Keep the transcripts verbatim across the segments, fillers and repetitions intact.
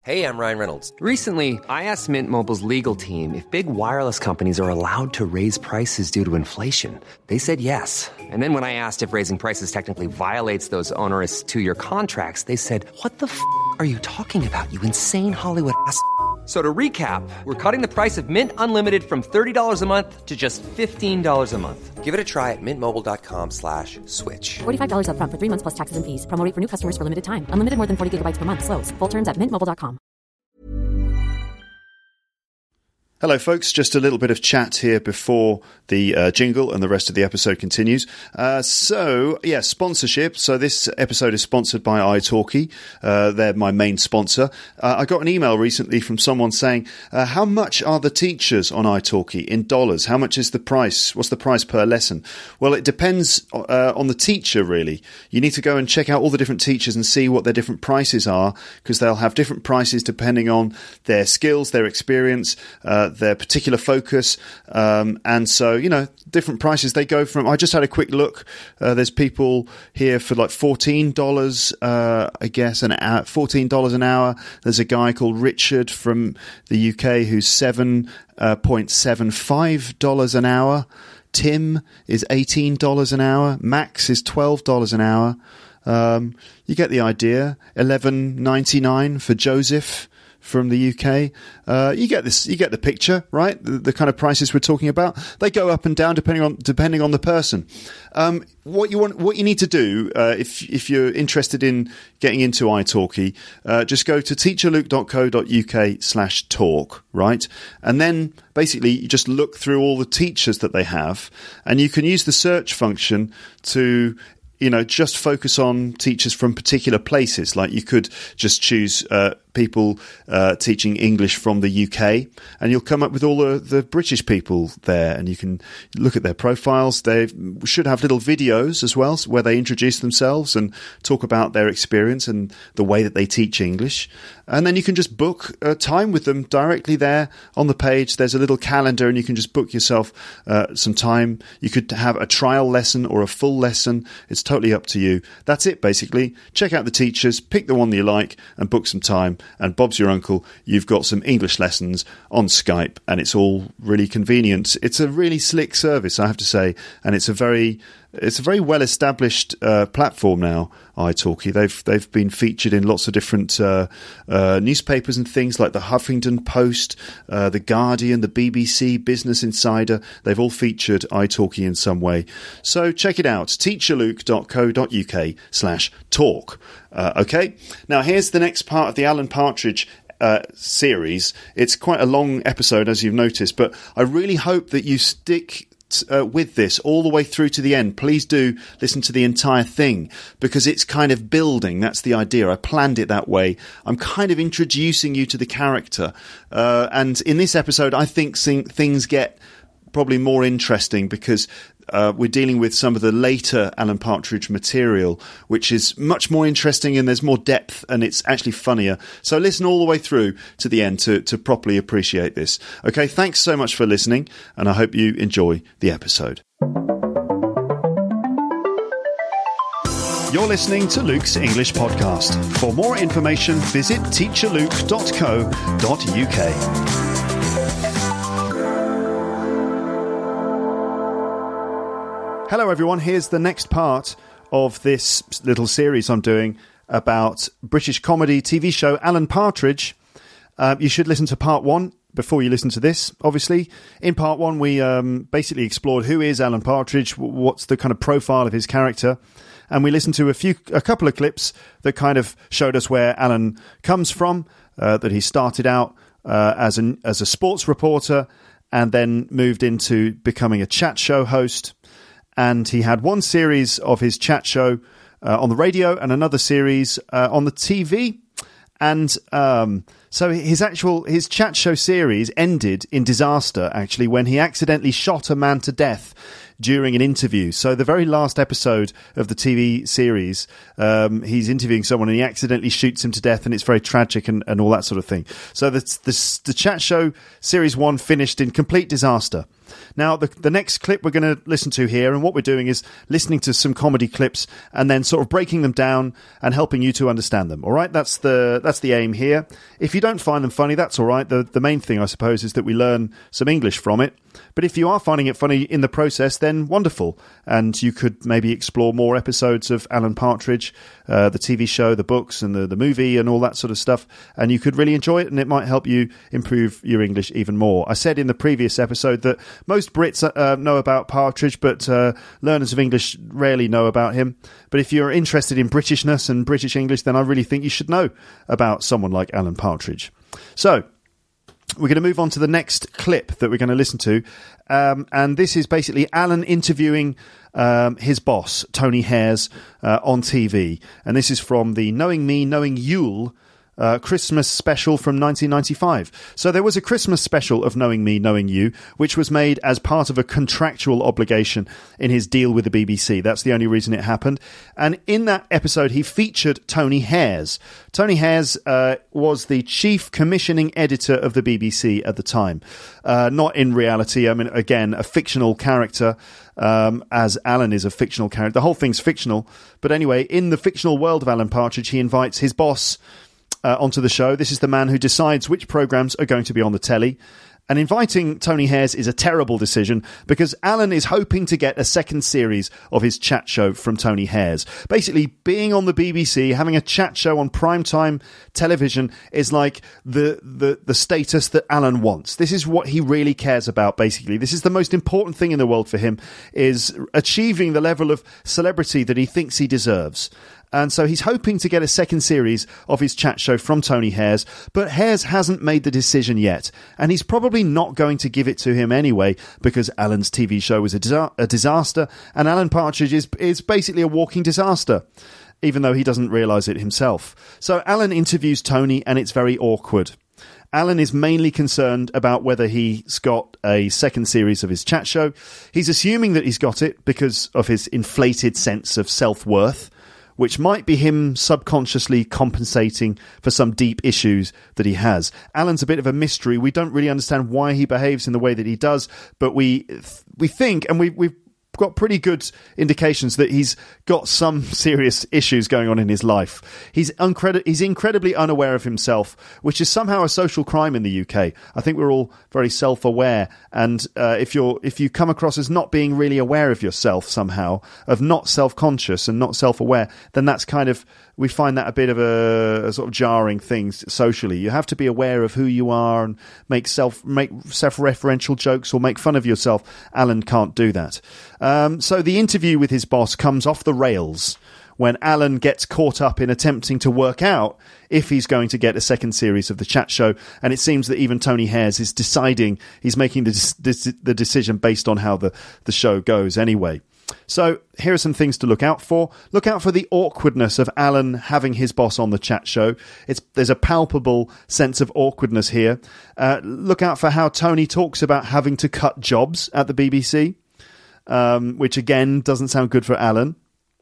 Hey, I'm Ryan Reynolds. Recently, I asked Mint Mobile's legal team if big wireless companies are allowed to raise prices due to inflation. They said yes. And then when I asked if raising prices technically violates those onerous two-year contracts, they said, what the f*** are you talking about, you insane Hollywood ass f- So to recap, we're cutting the price of Mint Unlimited from thirty dollars a month to just fifteen dollars a month. Give it a try at mintmobile.com slash switch. forty-five dollars up front for three months plus taxes and fees. Promo rate for new customers for limited time. Unlimited more than forty gigabytes per month. Slows full terms at mint mobile dot com. Hello, folks. Just a little bit of chat here before the uh, jingle and the rest of the episode continues. Uh, so, yeah, sponsorship. So this episode is sponsored by italki. Uh, they're my main sponsor. Uh, I got an email recently from someone saying, uh, how much are the teachers on italki in dollars? How much is the price? What's the price per lesson? Well, it depends uh, on the teacher, really. You need to go and check out all the different teachers and see what their different prices are, because they'll have different prices depending on their skills, their experience, uh, their particular focus, um, and so, you know, different prices. They go from, I just had a quick look, uh, there's people here for like fourteen dollars, uh, I guess, an hour, fourteen dollars an hour. There's a guy called Richard from the U K who's seven point seven five dollars an hour. Tim is eighteen dollars an hour. Max is twelve dollars an hour. Um, you get the idea. eleven ninety-nine for Joseph from the U K. Uh, you get this, you get the picture, right? The, the kind of prices we're talking about. They go up and down depending on depending on the person. Um, what you want, what you need to do, uh, if if you're interested in getting into italki, uh, just go to teacherluke.co.uk slash talk, right? And then basically you just look through all the teachers that they have, and you can use the search function to, you know, just focus on teachers from particular places. Like you could just choose uh, people uh, teaching English from the U K, and you'll come up with all the, the British people there, and you can look at their profiles. They should have little videos as well where they introduce themselves and talk about their experience and the way that they teach English. And then you can just book uh, time with them directly there on the page. There's a little calendar, and you can just book yourself uh, some time. You could have a trial lesson or a full lesson. It's totally up to you. That's it, basically. Check out the teachers, pick the one that you like, and book some time. And Bob's your uncle. You've got some English lessons on Skype, and it's all really convenient. It's a really slick service, I have to say, and it's a very it's a very well established uh, platform now. italki. They've they've been featured in lots of different uh, uh, newspapers and things like the Huffington Post, uh, the Guardian, the B B C, Business Insider. They've all featured italki in some way. So check it out. teacherluke.co.uk slash talk. Uh, okay. Now here's the next part of the Alan Partridge Uh, series. It's quite a long episode, as you've noticed, but I really hope that you stick uh, with this all the way through to the end. Please do listen to the entire thing, because it's kind of building. That's the idea. I planned it that way. I'm kind of introducing you to the character. Uh, and in this episode, I think things get probably more interesting, because uh, we're dealing with some of the later Alan Partridge material, which is much more interesting, and there's more depth, and it's actually funnier. So listen all the way through to the end to, to properly appreciate this. Okay, thanks so much for listening, and I hope you enjoy the episode. You're listening to Luke's English Podcast. For more information, visit teacherluke dot co dot uk. Hello everyone, here's the next part of this little series I'm doing about British comedy T V show Alan Partridge. Uh, you should listen to part one before you listen to this, obviously. In part one, we um, basically explored who is Alan Partridge, what's the kind of profile of his character, and we listened to a few, a couple of clips that kind of showed us where Alan comes from, uh, that he started out uh, as, an, as a sports reporter and then moved into becoming a chat show host. And he had one series of his chat show uh, on the radio and another series uh, on the T V. And um, so his actual his chat show series ended in disaster, actually, when he accidentally shot a man to death during an interview. So the very last episode of the T V series, um, he's interviewing someone and he accidentally shoots him to death, and it's very tragic and, and all that sort of thing. So the, the, the chat show series one finished in complete disaster. Now, the, the next clip we're going to listen to here, and what we're doing is listening to some comedy clips and then sort of breaking them down and helping you to understand them. All right, that's the that's the aim here. If you don't find them funny, that's all right. The, the main thing, I suppose, is that we learn some English from it. But if you are finding it funny in the process, then wonderful. And you could maybe explore more episodes of Alan Partridge, uh, the T V show, the books, and the, the movie, and all that sort of stuff. And you could really enjoy it, and it might help you improve your English even more. I said in the previous episode that most Brits uh, know about Partridge, but uh, learners of English rarely know about him. But if you're interested in Britishness and British English, then I really think you should know about someone like Alan Partridge. So, we're going to move on to the next clip that we're going to listen to. Um, and this is basically Alan interviewing um, his boss, Tony Hayers, uh, on T V. And this is from the Knowing Me, Knowing Yule Uh, Christmas special from nineteen ninety-five. So there was a Christmas special of Knowing Me, Knowing You, which was made as part of a contractual obligation in his deal with the B B C. That's the only reason it happened. And in that episode, he featured Tony Hayers. Tony Hayers uh, was the chief commissioning editor of the B B C at the time. Uh, not in reality. I mean, again, a fictional character, um, as Alan is a fictional character. The whole thing's fictional. But anyway, in the fictional world of Alan Partridge, he invites his boss Uh, onto the show. This is the man who decides which programmes are going to be on the telly. And inviting Tony Hayers is a terrible decision because Alan is hoping to get a second series of his chat show from Tony Hayers. Basically, being on the B B C, having a chat show on primetime television is like the, the, the status that Alan wants. This is what he really cares about, basically. This is the most important thing in the world for him, is achieving the level of celebrity that he thinks he deserves. And so he's hoping to get a second series of his chat show from Tony Hayers, but Hayers hasn't made the decision yet. And he's probably not going to give it to him anyway, because Alan's T V show was a, disa- a disaster, and Alan Partridge is, is basically a walking disaster, even though he doesn't realise it himself. So Alan interviews Tony, and it's very awkward. Alan is mainly concerned about whether he's got a second series of his chat show. He's assuming that he's got it because of his inflated sense of self-worth, which might be him subconsciously compensating for some deep issues that he has. Alan's a bit of a mystery. We don't really understand why he behaves in the way that he does, but we we think, and we, we've got pretty good indications that he's got some serious issues going on in his life. He's, uncredi- he's incredibly unaware of himself, which is somehow a social crime in the U K. I think we're all very self-aware, and uh, if you're if you come across as not being really aware of yourself somehow, of not self-conscious and not self-aware, then that's kind of, we find that a bit of a, a sort of jarring thing socially. You have to be aware of who you are and make self make self-referential jokes or make fun of yourself. Alan can't do that. Um, so the interview with his boss comes off the rails when Alan gets caught up in attempting to work out if he's going to get a second series of the chat show. And it seems that even Tony Hayers is deciding, he's making the, the, the decision based on how the, the show goes anyway. So here are some things to look out for. Look out for the awkwardness of Alan having his boss on the chat show. It's, there's a palpable sense of awkwardness here. Uh, look out for how Tony talks about having to cut jobs at the B B C, um, which again doesn't sound good for Alan.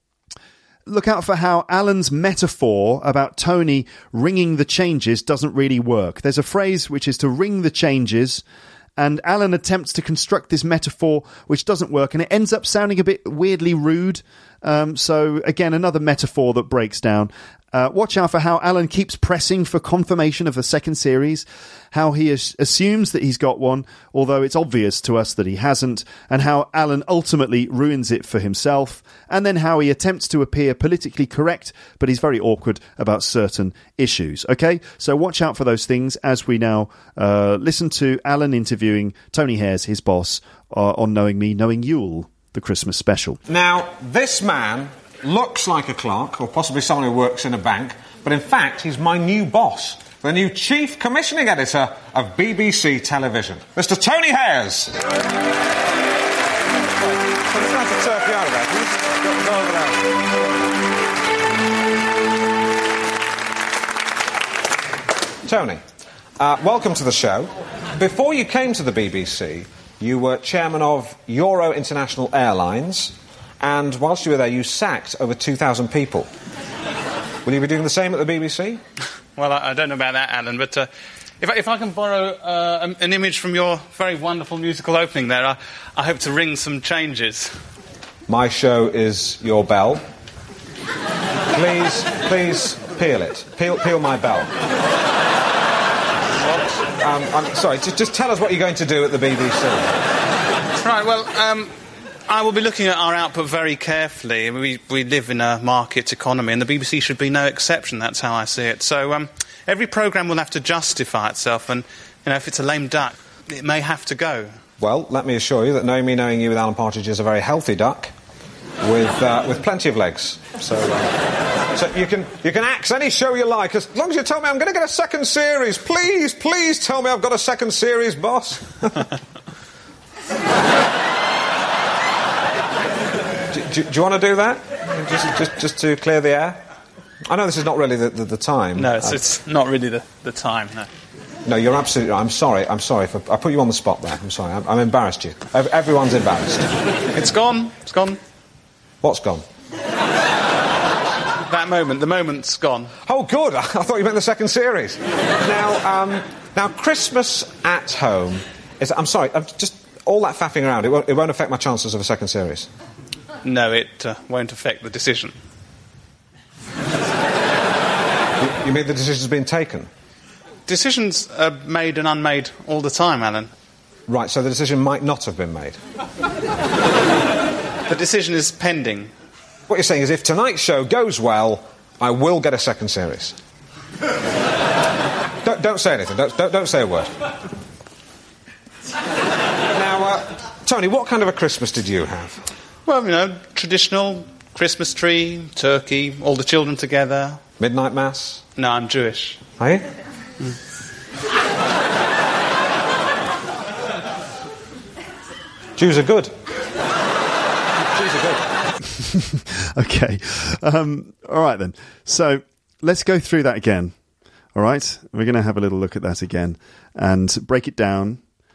Look out for how Alan's metaphor about Tony ringing the changes doesn't really work. There's a phrase which is to ring the changes, and Alan attempts to construct this metaphor which doesn't work, and it ends up sounding a bit weirdly rude. Um, so, again, another metaphor that breaks down. Uh, watch out for how Alan keeps pressing for confirmation of the second series, how he as- assumes that he's got one, although it's obvious to us that he hasn't, and how Alan ultimately ruins it for himself, and then how he attempts to appear politically correct, but he's very awkward about certain issues. Okay, so watch out for those things as we now uh, listen to Alan interviewing Tony Hayers, his boss, uh, on Knowing Me, Knowing Yule, the Christmas special. Now, this man looks like a clerk, or possibly someone who works in a bank, but in fact he's my new boss, the new chief commissioning editor of B B C Television, Mister Tony Hayers. So trying to turf you out of that. Tony, uh, welcome to the show. Before you came to the B B C, you were chairman of Euro International Airlines, and whilst you were there, you sacked over two thousand people. Will you be doing the same at the B B C? Well, I, I don't know about that, Alan, but uh, if, I, if I can borrow uh, an image from your very wonderful musical opening there, I, I hope to ring some changes. My show is your bell. Please, please peel it. Peel, peel my bell. Um, I'm sorry, just, just tell us what you're going to do at the B B C. Right, well, um, I will be looking at our output very carefully. We, we live in a market economy, and the B B C should be no exception. That's how I see it. So um, every programme will have to justify itself, and, you know, if it's a lame duck, it may have to go. Well, let me assure you that knowing me, knowing you with Alan Partridge is a very healthy duck with uh, with plenty of legs. So, uh, so you can you can axe any show you like, as long as you tell me I'm going to get a second series. Please, please tell me I've got a second series, boss. do, do, do you want to do that? Just, just, just to clear the air? I know this is not really the, the, the time. No, it's, uh, it's not really the, the time, no. No, you're absolutely right. I'm sorry. I'm sorry. For, I put you on the spot there. I'm sorry. I'm, I'm embarrassed you. Everyone's embarrassed. It's gone. It's gone. What's gone? That moment. The moment's gone. Oh, good. I thought you meant the second series. Now, um, now, Christmas at home is... I'm sorry. I'm just... All that faffing around, it won't, it won't affect my chances of a second series. No, it uh, won't affect the decision. You, you mean the decision's been taken? Decisions are made and unmade all the time, Alan. Right, so the decision might not have been made. The decision is pending. What you're saying is if tonight's show goes well, I will get a second series. don't, don't say anything. Don't, don't, don't say a word. Now, uh, Tony, what kind of a Christmas did you have? Well, you know, traditional Christmas tree, turkey, all the children together. Midnight mass? No, I'm Jewish. Are you? Mm. Jews are good. Jews are good. Okay. Um, all right, then. So let's go through that again. All right? We're going to have a little look at that again and break it down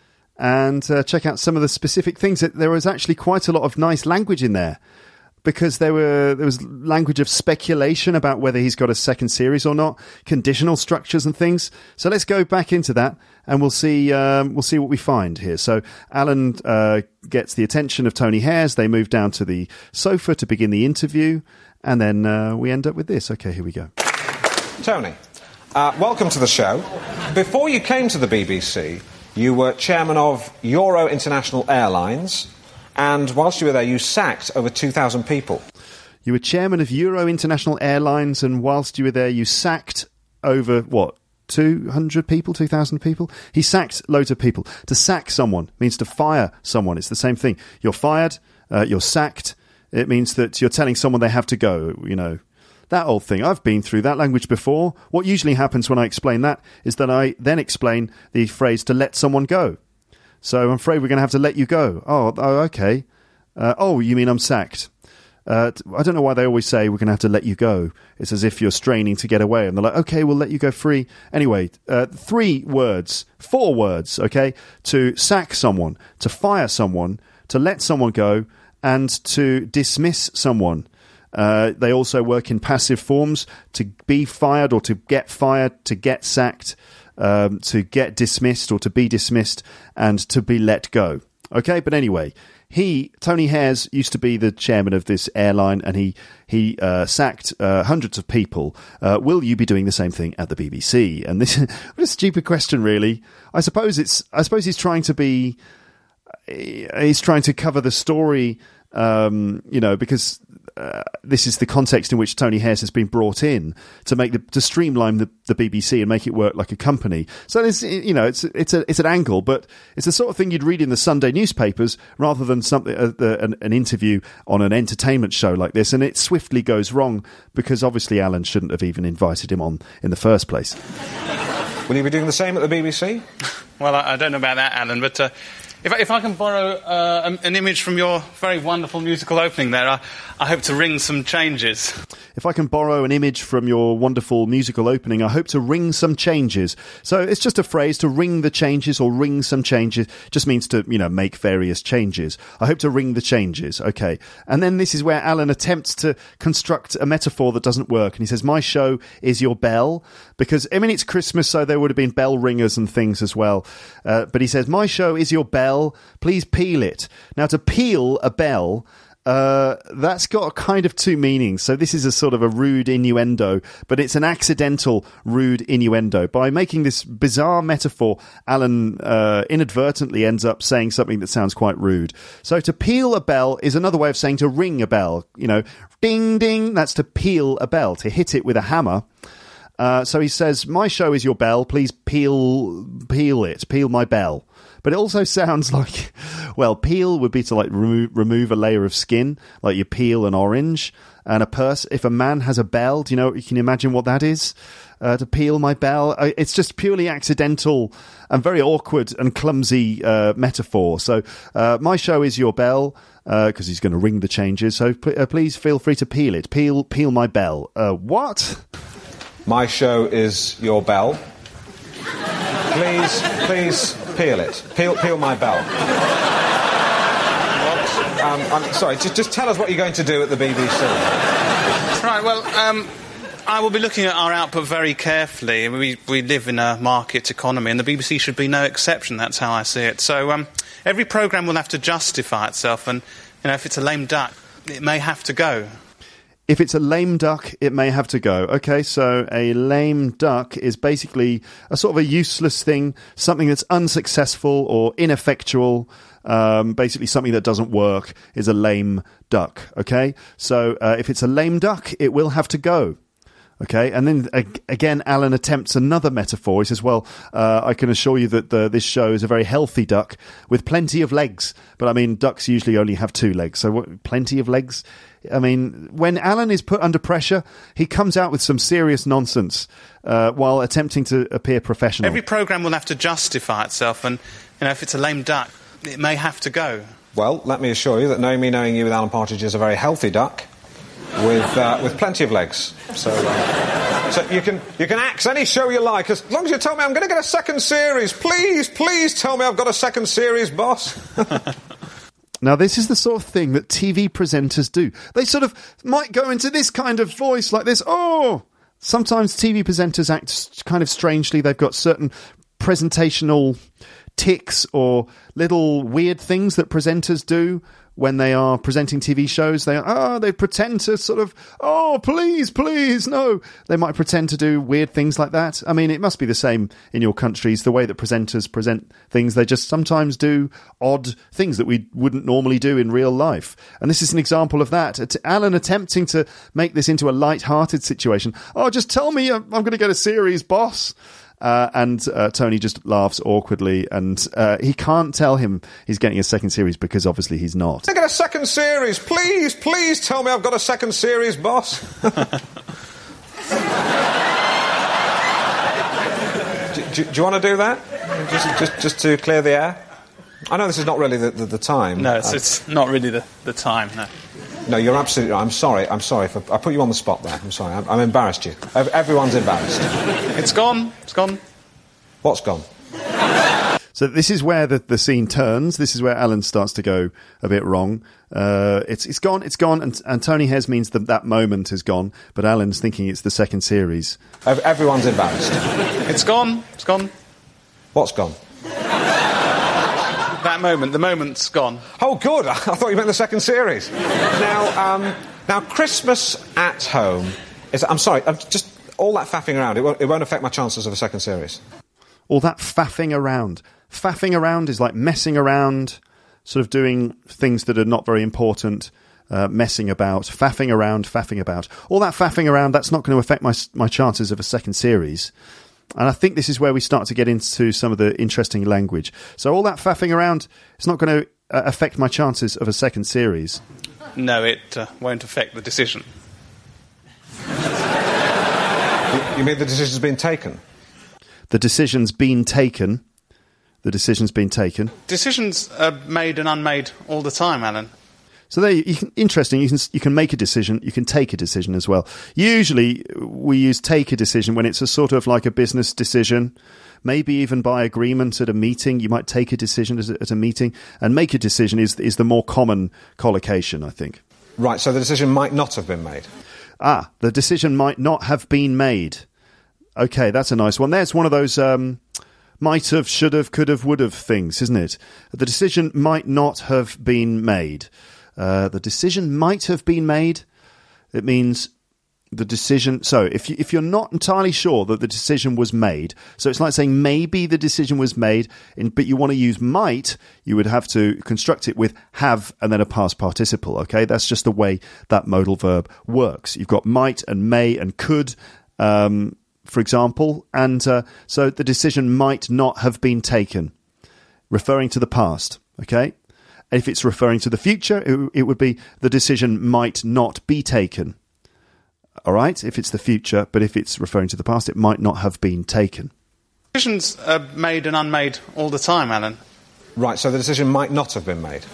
and uh, check out some of the specific things. There was actually quite a lot of nice language in there, because there were there was language of speculation about whether he's got a second series or not, conditional structures and things. So let's go back into that, and we'll see um, we'll see what we find here. So Alan uh, gets the attention of Tony Hayers. They move down to the sofa to begin the interview, and then uh, we end up with this. Okay, here we go. Tony, uh, welcome to the show. Before you came to the B B C, you were chairman of Euro International Airlines. And whilst you were there, you sacked over two thousand people. You were chairman of Euro International Airlines, and whilst you were there, you sacked over, what, two hundred people, two thousand people? He sacked loads of people. To sack someone means to fire someone. It's the same thing. You're fired, uh, you're sacked. It means that you're telling someone they have to go, you know. That old thing. I've been through that language before. What usually happens when I explain that is that I then explain the phrase to let someone go. So I'm afraid we're going to have to let you go. Oh, oh okay. Uh, oh, you mean I'm sacked? Uh, I don't know why they always say we're going to have to let you go. It's as if you're straining to get away. And they're like, okay, we'll let you go free. Anyway, uh, three words, four words, okay, to sack someone, to fire someone, to let someone go, and to dismiss someone. Uh, they also work in passive forms: to be fired or to get fired, to get sacked, Um, to get dismissed or to be dismissed, and to be let go. Okay, but anyway, he, Tony Hayers, used to be the chairman of this airline, and he he uh, sacked uh, hundreds of people. Uh, will you be doing the same thing at the B B C? And this, what a stupid question, really. I suppose it's. I suppose he's trying to be. He's trying to cover the story, um, you know, because. Uh, this is the context in which Tony Hayers has been brought in to make the to streamline the, the B B C and make it work like a company. So it's, you know, it's it's a it's an angle, but it's the sort of thing you'd read in the Sunday newspapers rather than something uh, the, an, an interview on an entertainment show like this. And it swiftly goes wrong because obviously Alan shouldn't have even invited him on in the first place. Will you be doing the same at the B B C? Well, I, I don't know about that, Alan, but uh, If I, if I can borrow uh, an, an image from your very wonderful musical opening there, I, I hope to ring some changes. If I can borrow an image from your wonderful musical opening, I hope to ring some changes. So it's just a phrase, to ring the changes or ring some changes. Just means to, you know, make various changes. I hope to ring the changes. Okay. And then this is where Alan attempts to construct a metaphor that doesn't work. And he says, my show is your bell. Because, I mean, it's Christmas, so there would have been bell ringers and things as well. Uh, but he says, my show is your bell. Please peel it. Now, to peel a bell, uh, that's got a kind of two meanings. So this is a sort of a rude innuendo, but it's an accidental rude innuendo. By making this bizarre metaphor, Alan uh, inadvertently ends up saying something that sounds quite rude. So to peel a bell is another way of saying to ring a bell. You know, ding, ding, that's to peel a bell, to hit it with a hammer. Uh, so he says, my show is your bell, please peel peel it, peel my bell. But it also sounds like, well, peel would be to like remo- remove a layer of skin, like you peel an orange. And a purse, if a man has a bell, do you know, you can imagine what that is? Uh, to peel my bell. It's just purely accidental and very awkward and clumsy uh, metaphor. So uh, my show is your bell, because uh, he's going to ring the changes. So p- uh, please feel free to peel it. Peel, peel my bell. Uh, what? My show is your bell. Please, please peel it. Peel, peel my bell. What? Um, I'm sorry. Just, just tell us what you're going to do at the B B C. Right. Well, um, I will be looking at our output very carefully. We we live in a market economy, and the B B C should be no exception. That's how I see it. So um, every programme will have to justify itself, and you know, if it's a lame duck, it may have to go. If it's a lame duck, it may have to go. Okay, so a lame duck is basically a sort of a useless thing, something that's unsuccessful or ineffectual, um, basically something that doesn't work is a lame duck. Okay, so uh, if it's a lame duck, it will have to go. Okay, and then uh, again, Alan attempts another metaphor. He says, well, uh, I can assure you that the, this show is a very healthy duck with plenty of legs. But I mean, ducks usually only have two legs, so what, plenty of legs? I mean, when Alan is put under pressure, he comes out with some serious nonsense uh, while attempting to appear professional. Every programme will have to justify itself, and you know, if it's a lame duck, it may have to go. Well, let me assure you that knowing me, knowing you with Alan Partridge is a very healthy duck with uh, with plenty of legs. So, uh, so you can you can axe any show you like as long as you tell me I'm going to get a second series. Please, please tell me I've got a second series, boss. Now, this is the sort of thing that T V presenters do. They sort of might go into this kind of voice like this. Oh, sometimes T V presenters act kind of strangely. They've got certain presentational tics or little weird things that presenters do when they are presenting T V shows. They oh, they pretend to sort of, oh, please, please, no. They might pretend to do weird things like that. I mean, it must be the same in your countries, the way that presenters present things. They just sometimes do odd things that we wouldn't normally do in real life. And this is an example of that. Alan attempting to make this into a light-hearted situation. Oh, just tell me I'm, I'm going to get a series, boss. Uh, and uh, Tony just laughs awkwardly, and uh, he can't tell him he's getting a second series because obviously he's not. I get a second series. Please, please tell me I've got a second series, boss. do, do, do you want to do that? Just, just, just to clear the air? I know this is not really the, the, the time. No, it's, uh, it's not really the, the time, no. No, you're absolutely right. I'm sorry. I'm sorry. For, I put you on the spot there. I'm sorry. I'm, I'm embarrassed you. Everyone's embarrassed. It's gone. It's gone. What's gone? So this is where the, the scene turns. This is where Alan starts to go a bit wrong. Uh, it's it's gone. It's gone. And, and Tony Hes means that that moment is gone. But Alan's thinking it's the second series. Everyone's embarrassed. It's gone. It's gone. What's gone? That moment, the moment's gone. Oh, good. I thought you meant the second series. now, um, now, Christmas at home is. I'm sorry. I'm just all that faffing around. It won't, it won't affect my chances of a second series. All that faffing around. Faffing around is like messing around, sort of doing things that are not very important. Uh, messing about, faffing around, faffing about. All that faffing around. That's not going to affect my my chances of a second series. And I think this is where we start to get into some of the interesting language. So all that faffing around, it's not going to uh, affect my chances of a second series. No, it uh, won't affect the decision. You, you mean the decision's been taken? The decision's been taken. The decision's been taken. Decisions are made and unmade all the time, Alan. So there, you can, interesting. You can you can make a decision. You can take a decision as well. Usually, we use take a decision when it's a sort of like a business decision, maybe even by agreement at a meeting. You might take a decision at a, at a meeting, and make a decision is is the more common collocation, I think. Right. So the decision might not have been made. Ah, the decision might not have been made. Okay, that's a nice one. There's one of those um, might have, should have, could have, would have things, isn't it? The decision might not have been made. Uh, the decision might have been made. It means the decision. So if you, if you're not entirely sure that the decision was made, so it's like saying maybe the decision was made, in, but you want to use might, you would have to construct it with have and then a past participle. Okay, that's just the way that modal verb works. You've got might and may and could, um, for example, and uh, so the decision might not have been taken, referring to the past. Okay. If it's referring to the future, it, it would be the decision might not be taken. All right, if it's the future, but if it's referring to the past, it might not have been taken. Decisions are made and unmade all the time, Alan. Right, so the decision might not have been made.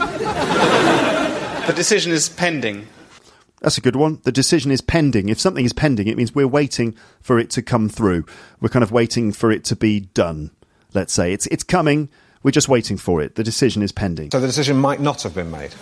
The decision is pending. That's a good one. The decision is pending. If something is pending, it means we're waiting for it to come through. We're kind of waiting for it to be done, let's say. It's it's coming. We're just waiting for it. The decision is pending. So the decision might not have been made.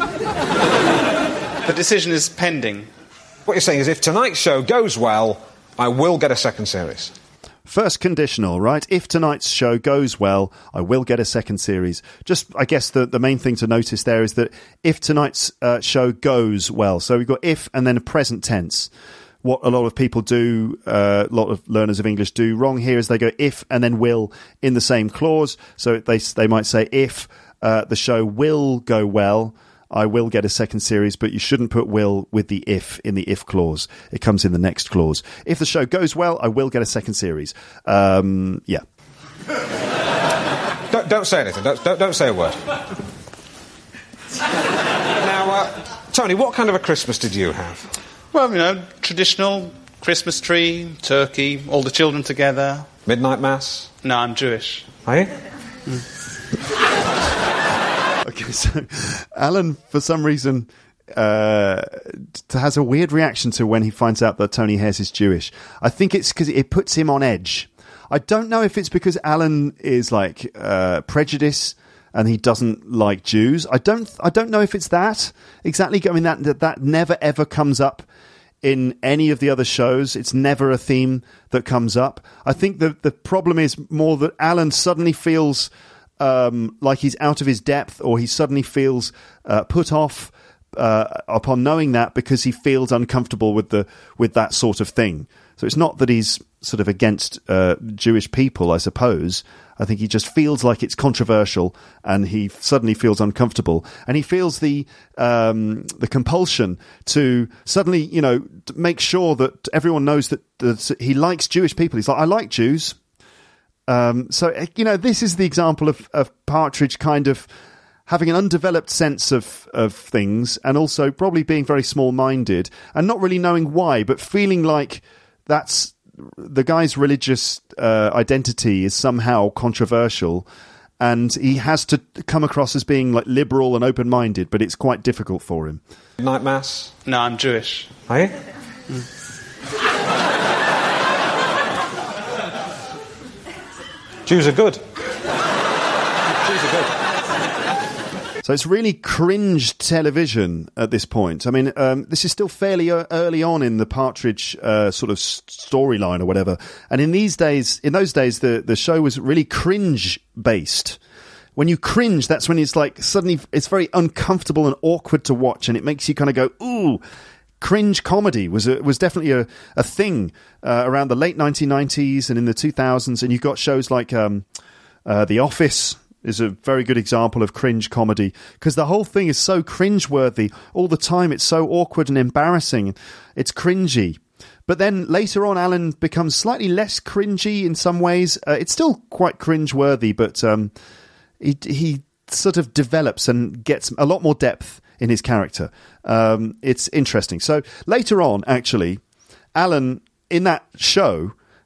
The decision is pending. What you're saying is if tonight's show goes well, I will get a second series. First conditional, right? If tonight's show goes well, I will get a second series. Just, I guess the, the main thing to notice there is that if tonight's uh, show goes well. So we've got if and then a present tense. What a lot of people do, uh, a lot of learners of English do wrong here is they go if and then will in the same clause. So they they might say if uh, the show will go well, I will get a second series, but you shouldn't put will with the if in the if clause. It comes in the next clause. If the show goes well, I will get a second series. Um, yeah. Don't, don't say anything. Don't, don't, don't say a word. Now, uh, Tony, what kind of a Christmas did you have? Well, you know, traditional Christmas tree, turkey, all the children together. Midnight mass? No, I'm Jewish. Are you? Mm. Okay, so Alan, for some reason, uh, has a weird reaction to when he finds out that Tony Hayes is Jewish. I think it's because it puts him on edge. I don't know if it's because Alan is like uh, prejudice and he doesn't like Jews. I don't. I don't know if it's that exactly. I mean, that that, that never ever comes up in any of the other shows. It's never a theme that comes up. I think the the problem is more that Alan suddenly feels um, like he's out of his depth, or he suddenly feels uh, put off uh, upon knowing that because he feels uncomfortable with the with that sort of thing. So it's not that he's sort of against uh, Jewish people, I suppose. I think he just feels like it's controversial, and he suddenly feels uncomfortable, and he feels the um, the compulsion to suddenly, you know, make sure that everyone knows that, that he likes Jewish people. He's like, I like Jews. Um, so, you know, this is the example of, of Partridge kind of having an undeveloped sense of, of things, and also probably being very small-minded and not really knowing why, but feeling like that's the guy's religious uh, identity is somehow controversial, and he has to come across as being like liberal and open-minded, but it's quite difficult for him. Midnight mass? No, I'm Jewish. Are you? Mm. Jews are good. Jews are good. So it's really cringe television at this point. I mean, um, this is still fairly early on in the Partridge uh, sort of storyline or whatever. And in these days, in those days, the, the show was really cringe based. When you cringe, that's when it's like suddenly it's very uncomfortable and awkward to watch, and it makes you kind of go, ooh. Cringe comedy was a, was definitely a, a thing uh, around the late nineteen nineties and in the two thousands. And you've got shows like um, uh, The Office is a very good example of cringe comedy, because the whole thing is so cringeworthy all the time. It's so awkward and embarrassing. It's cringy. But then later on, Alan becomes slightly less cringy in some ways. Uh, it's still quite cringeworthy, but um, he, he sort of develops and gets a lot more depth in his character. Um, it's interesting. So later on, actually, Alan, in that show,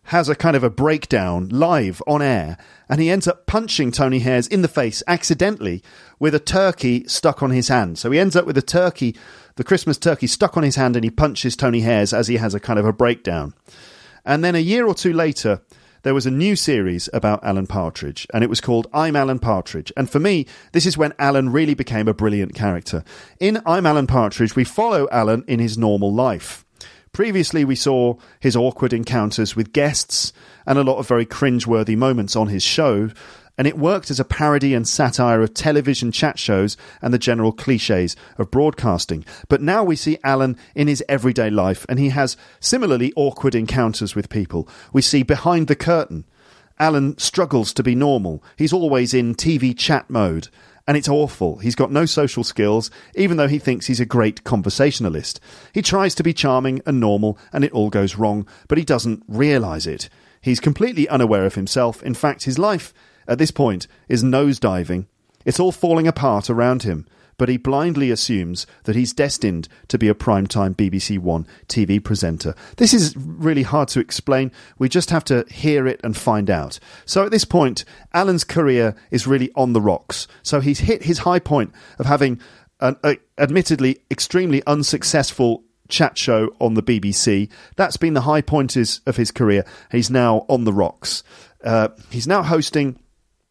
has a kind of a breakdown live on air, and he ends up punching Tony Hayers in the face accidentally with a turkey stuck on his hand. So he ends up with a turkey, the Christmas turkey, stuck on his hand, and he punches Tony Hayers as he has a kind of a breakdown. And then a year or two later, there was a new series about Alan Partridge, and it was called I'm Alan Partridge. And for me, this is when Alan really became a brilliant character. In I'm Alan Partridge, we follow Alan in his normal life. Previously, we saw his awkward encounters with guests and a lot of very cringe-worthy moments on his show, and it worked as a parody and satire of television chat shows and the general cliches of broadcasting. But now we see Alan in his everyday life, and he has similarly awkward encounters with people. We see behind the curtain. Alan struggles to be normal. He's always in T V chat mode, and it's awful. He's got no social skills, even though he thinks he's a great conversationalist. He tries to be charming and normal, and it all goes wrong, but he doesn't realise it. He's completely unaware of himself. In fact, his life at this point is nosediving. It's all falling apart around him, but he blindly assumes that he's destined to be a primetime B B C One T V presenter. This is really hard to explain. We just have to hear it and find out. So at this point, Alan's career is really on the rocks. So he's hit his high point of having an uh, admittedly extremely unsuccessful chat show on the B B C. That's been the high point is of his career. He's now on the rocks. Uh, he's now hosting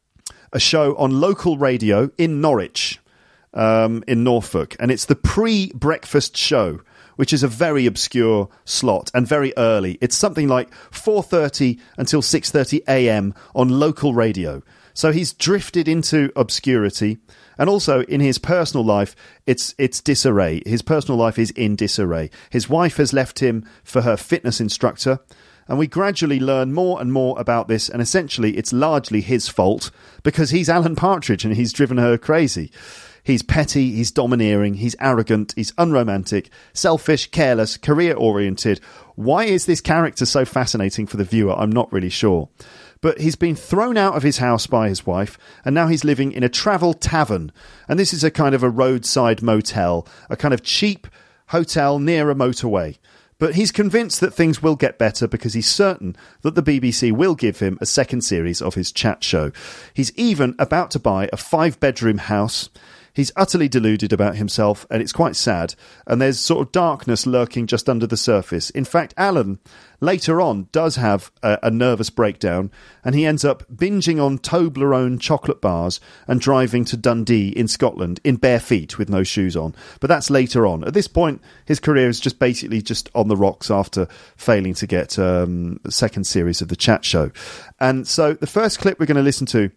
a show on local radio in Norwich, um, in Norfolk, and it's the pre-breakfast show, which is a very obscure slot and very early. It's something like four thirty until six thirty a.m. on local radio. So he's drifted into obscurity, and also in his personal life, it's it's disarray. His personal life is in disarray. His wife has left him for her fitness instructor, and we gradually learn more and more about this, and essentially it's largely his fault because he's Alan Partridge and he's driven her crazy. He's petty, he's domineering, he's arrogant, he's unromantic, selfish, careless, career-oriented. Why is this character so fascinating for the viewer? I'm not really sure. But he's been thrown out of his house by his wife, and now he's living in a travel tavern. And this is a kind of a roadside motel, a kind of cheap hotel near a motorway. But he's convinced that things will get better because he's certain that the B B C will give him a second series of his chat show. He's even about to buy a five-bedroom house. He's utterly deluded about himself, and it's quite sad. And there's sort of darkness lurking just under the surface. In fact, Alan, later on, does have a, a nervous breakdown, and he ends up binging on Toblerone chocolate bars and driving to Dundee in Scotland in bare feet with no shoes on. But that's later on. At this point, his career is just basically just on the rocks after failing to get um, the second series of the chat show. And so the first clip we're going to listen to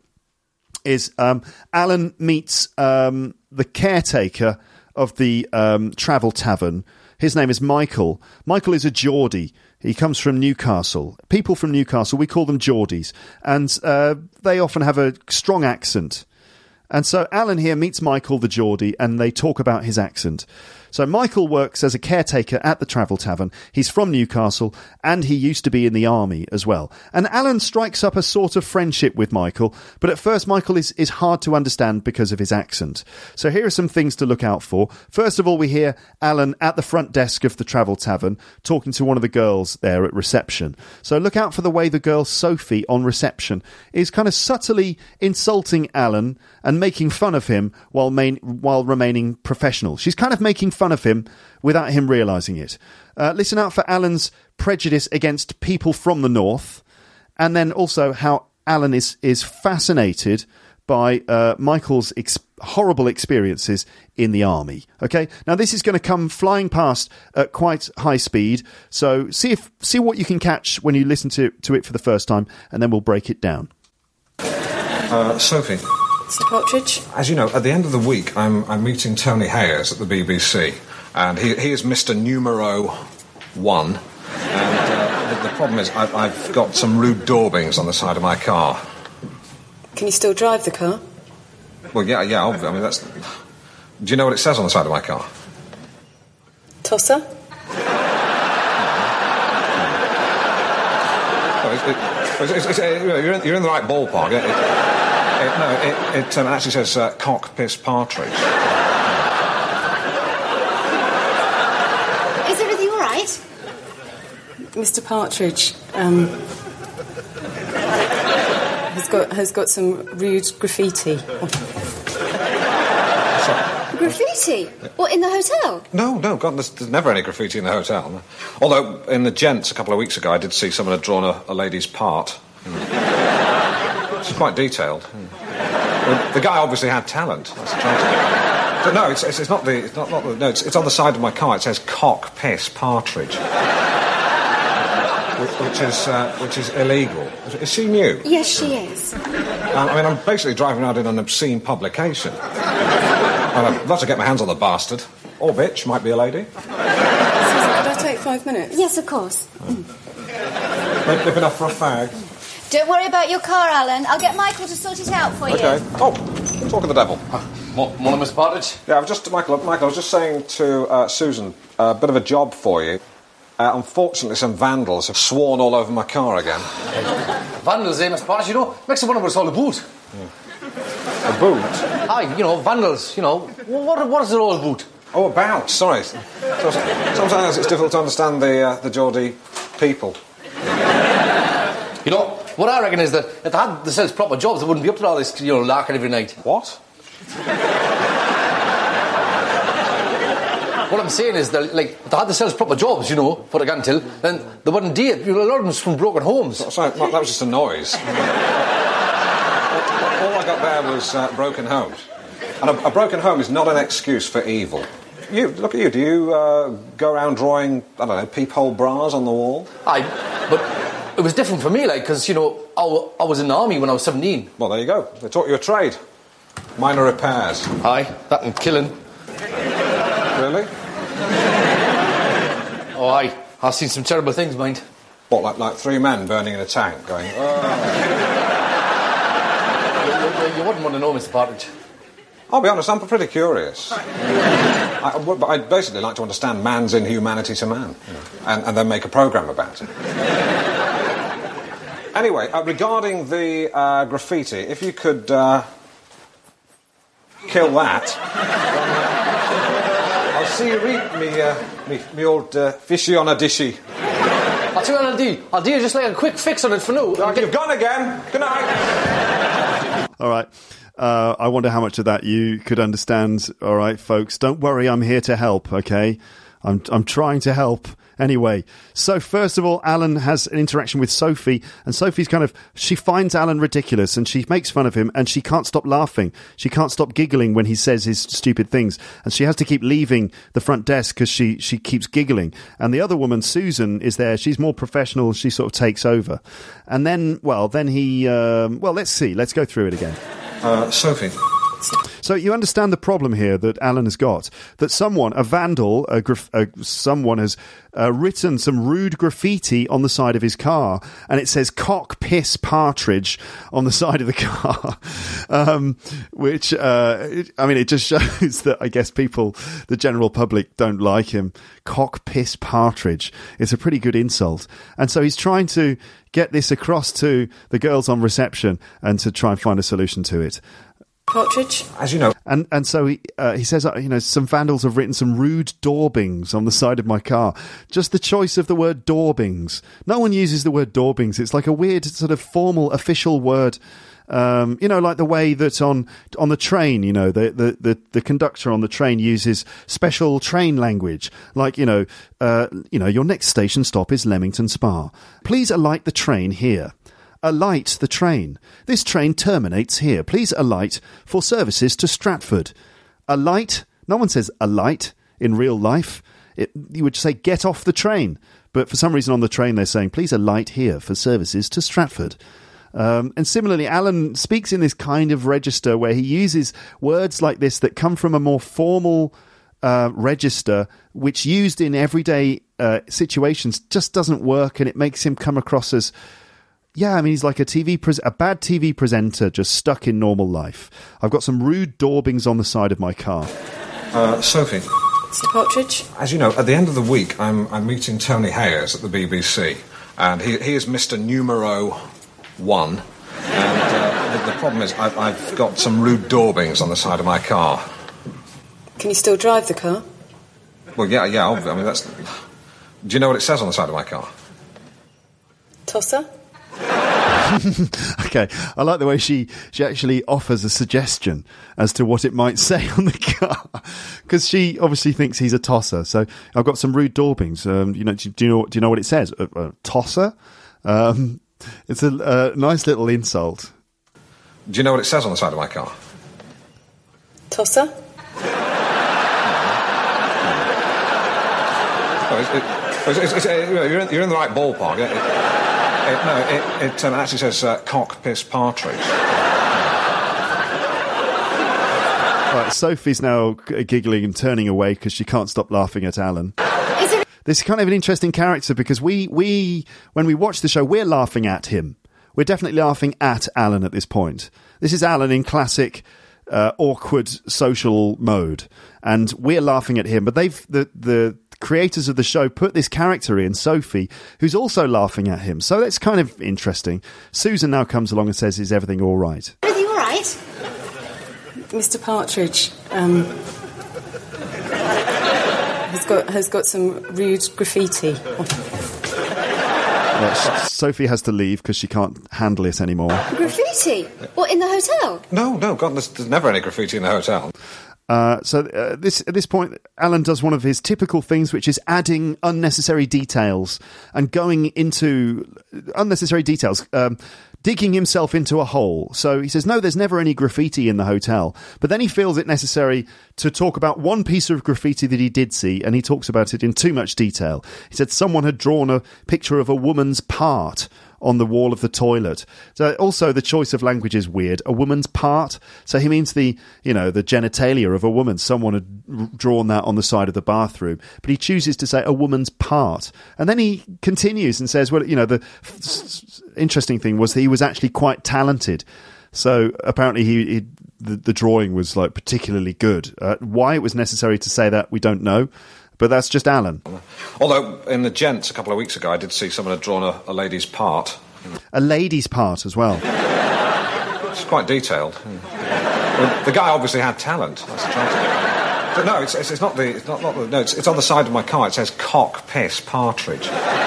is um, Alan meets um, the caretaker of the um, travel tavern. His name is Michael. Michael is a Geordie. He comes from Newcastle. People from Newcastle, we call them Geordies. And uh, they often have a strong accent. And so Alan here meets Michael the Geordie, and they talk about his accent. So Michael works as a caretaker at the travel tavern. He's from Newcastle, and he used to be in the army as well. And Alan strikes up a sort of friendship with Michael, but at first Michael is, is hard to understand because of his accent. So here are some things to look out for. First of all, we hear Alan at the front desk of the travel tavern talking to one of the girls there at reception. So look out for the way the girl Sophie on reception is kind of subtly insulting Alan and making fun of him while main, while remaining professional. She's kind of making fun of him without him realising it. Uh, listen out for Alan's prejudice against people from the north, and then also how Alan is, is fascinated by uh, Michael's ex- horrible experiences in the army. Okay, now this is going to come flying past at quite high speed, so see if see what you can catch when you listen to, to it for the first time, and then we'll break it down. Uh, Sophie. Mister Partridge? As you know, at the end of the week, I'm, I'm meeting Tony Hayers at the B B C, and he, he is Mister Numero One. And uh, the, the problem is, I, I've got some rude daubings on the side of my car. Can you still drive the car? Well, yeah, yeah. Obviously. I mean, that's. Do you know what it says on the side of my car? Tosser? No, it, it, it's, it's, it, you're, in, you're in the right ballpark. It, it, It, no, it, it um, actually says uh, cock, piss, partridge. Is everything all right? Mister Partridge, um, has got has got some rude graffiti. Graffiti? What, in the hotel? No, no, God, there's, there's never any graffiti in the hotel. Although, in the Gents a couple of weeks ago, I did see someone had drawn a, a lady's part. It's quite detailed. Well, the guy obviously had talent. That's the tragedy. But no, it's, it's, it's not the... It's not, not the no, it's, it's on the side of my car. It says cock, piss, partridge. Which is, uh, which is illegal. Is she new? Yes, she is. Um, I mean, I'm basically driving around in an obscene publication. And I'd love to get my hands on the bastard. Or bitch, might be a lady. Could I take five minutes? Yes, of course. Maybe Nip enough for a fag. Don't worry about your car, Alan. I'll get Michael to sort it out for you. Okay. Oh, talk of the devil. Morning, Miss Partridge. Yeah, I've just... Michael, Michael, I was just saying to uh, Susan, a uh, bit of a job for you. Uh, unfortunately, some vandals have sworn all over my car again. Vandals, eh, Miss Partridge? You know, makes me wonder what it's all about. Yeah. A boot? Aye, you know, vandals, you know. What, what is it all about? Oh, about, sorry. So, sometimes it's difficult to understand the, uh, the Geordie people. You know, what I reckon is that if they had themselves proper jobs, they wouldn't be up to all this, you know, larking every night. What? What I'm saying is that, like, if they had themselves proper jobs, you know, for the gantil, then they wouldn't date. You know, a lot of them's from broken homes. Sorry, that was just a noise. All I got there was uh, broken homes. And a, a broken home is not an excuse for evil. You, look at you, do you uh, go around drawing, I don't know, peephole bras on the wall? Aye, but it was different for me, like, because, you know, I, w- I was in the army when I was seventeen. Well, there you go. They taught you a trade. Minor repairs. Aye, that and killing. Really? Oh, aye. I've seen some terrible things, mind. What, like, like three men burning in a tank, going, oh... you, you, you wouldn't want to know, Mister Partridge. I'll be honest, I'm pretty curious. I, but I'd basically like to understand man's inhumanity to man, you know, and, and then make a programme about it. Anyway, uh, regarding the uh, graffiti, if you could uh, kill that, I'll see you read me, uh, me, me old uh, fishy on a dishy. I'll tell you what I'll do. I'll do just like a quick fix on it for now. Oh, you've gone again. Good night. All right. Uh, I wonder how much of that you could understand. All right, folks. Don't worry. I'm here to help, okay? I'm I'm trying to help. Anyway, so first of all, Alan has an interaction with Sophie, and Sophie's kind of, she finds Alan ridiculous, and she makes fun of him, and she can't stop laughing. She can't stop giggling when he says his stupid things, and she has to keep leaving the front desk because she, she keeps giggling. And the other woman, Susan, is there. She's more professional. She sort of takes over. And then, well, then he, um, well, let's see. Let's go through it again. Uh, Sophie. So you understand the problem here that Alan has got, that someone, a vandal, a graf- a, someone has uh, written some rude graffiti on the side of his car, and it says cock, piss, partridge on the side of the car, um, which, uh, it, I mean, it just shows that I guess people, the general public, don't like him. Cock, piss, partridge. It's a pretty good insult. And so he's trying to get this across to the girls on reception and to try and find a solution to it. Partridge. As you know. And and so he uh, he says, uh, you know, some vandals have written some rude daubings on the side of my car. Just the choice of the word daubings. No one uses the word daubings. It's like a weird sort of formal official word. Um, you know, like the way that on on the train, you know, the, the, the, the conductor on the train uses special train language. Like, you know, uh, you know, your next station stop is Leamington Spa. Please alight the train here. Alight the train. This train terminates here. Please alight for services to Stratford. Alight. No one says alight in real life. It, you would say get off the train. But for some reason on the train they're saying please alight here for services to Stratford. Um, and similarly, Alan speaks in this kind of register where he uses words like this that come from a more formal uh, register, which used in everyday uh, situations just doesn't work, and it makes him come across as... Yeah, I mean, he's like a T V pres- a bad T V presenter just stuck in normal life. I've got some rude daubings on the side of my car. Uh, Sophie. Mister Partridge. As you know, at the end of the week, I'm, I'm meeting Tony Hayers at the B B C, and he, he is Mister Numero One. And uh, the, the problem is, I've, I've got some rude daubings on the side of my car. Can you still drive the car? Well, yeah, yeah. I mean, that's. Do you know what it says on the side of my car? Tosser? Okay, I like the way she, she actually offers a suggestion as to what it might say on the car, because she obviously thinks he's a tosser. So I've got some rude daubings. Um, you know, do, do you know? Do you know what it says? A, a tosser. Um, it's a, a nice little insult. Do you know what it says on the side of my car? Tosser? No, it's, it, it's, it's, it's, you're, in, you're in the right ballpark. It, it, it, no, it, it um, actually says uh, cock, piss, partridge. Right, Sophie's now g- giggling and turning away because she can't stop laughing at Alan. Is it... This is kind of an interesting character because we, we, when we watch the show, we're laughing at him. We're definitely laughing at Alan at this point. This is Alan in classic uh, awkward social mode, and we're laughing at him. But they've the the creators of the show put this character in, Sophie, who's also laughing at him. So that's kind of interesting. Susan now comes along and says, "Is everything all right?" Everything all right? Mister Partridge um, has got has got some rude graffiti. Uh, Sophie has to leave because she can't handle it anymore. Graffiti? What, in the hotel? No, no, God, there's, there's never any graffiti in the hotel. Uh, so uh, this at this point, Alan does one of his typical things, which is adding unnecessary details and going into unnecessary details, um, digging himself into a hole. So he says, no, there's never any graffiti in the hotel. But then he feels it necessary to talk about one piece of graffiti that he did see, and he talks about it in too much detail. He said someone had drawn a picture of a woman's part on the wall of the toilet. So also the choice of language is weird. A woman's part. So he means the, you know, the genitalia of a woman. Someone had r- drawn that on the side of the bathroom, but he chooses to say a woman's part. And then he continues and says, well, you know, the f- s- interesting thing was that he was actually quite talented. So apparently he, he the, the drawing was like particularly good. Uh, why it was necessary to say that, we don't know. But that's just Alan. Although, in the Gents a couple of weeks ago, I did see someone had drawn a, a lady's part. A lady's part as well. It's quite detailed. Well, the guy obviously had talent. That's the trouble. But no, it's, it's, it's not the... It's not, not the no, it's, it's on the side of my car. It says cock, piss, partridge.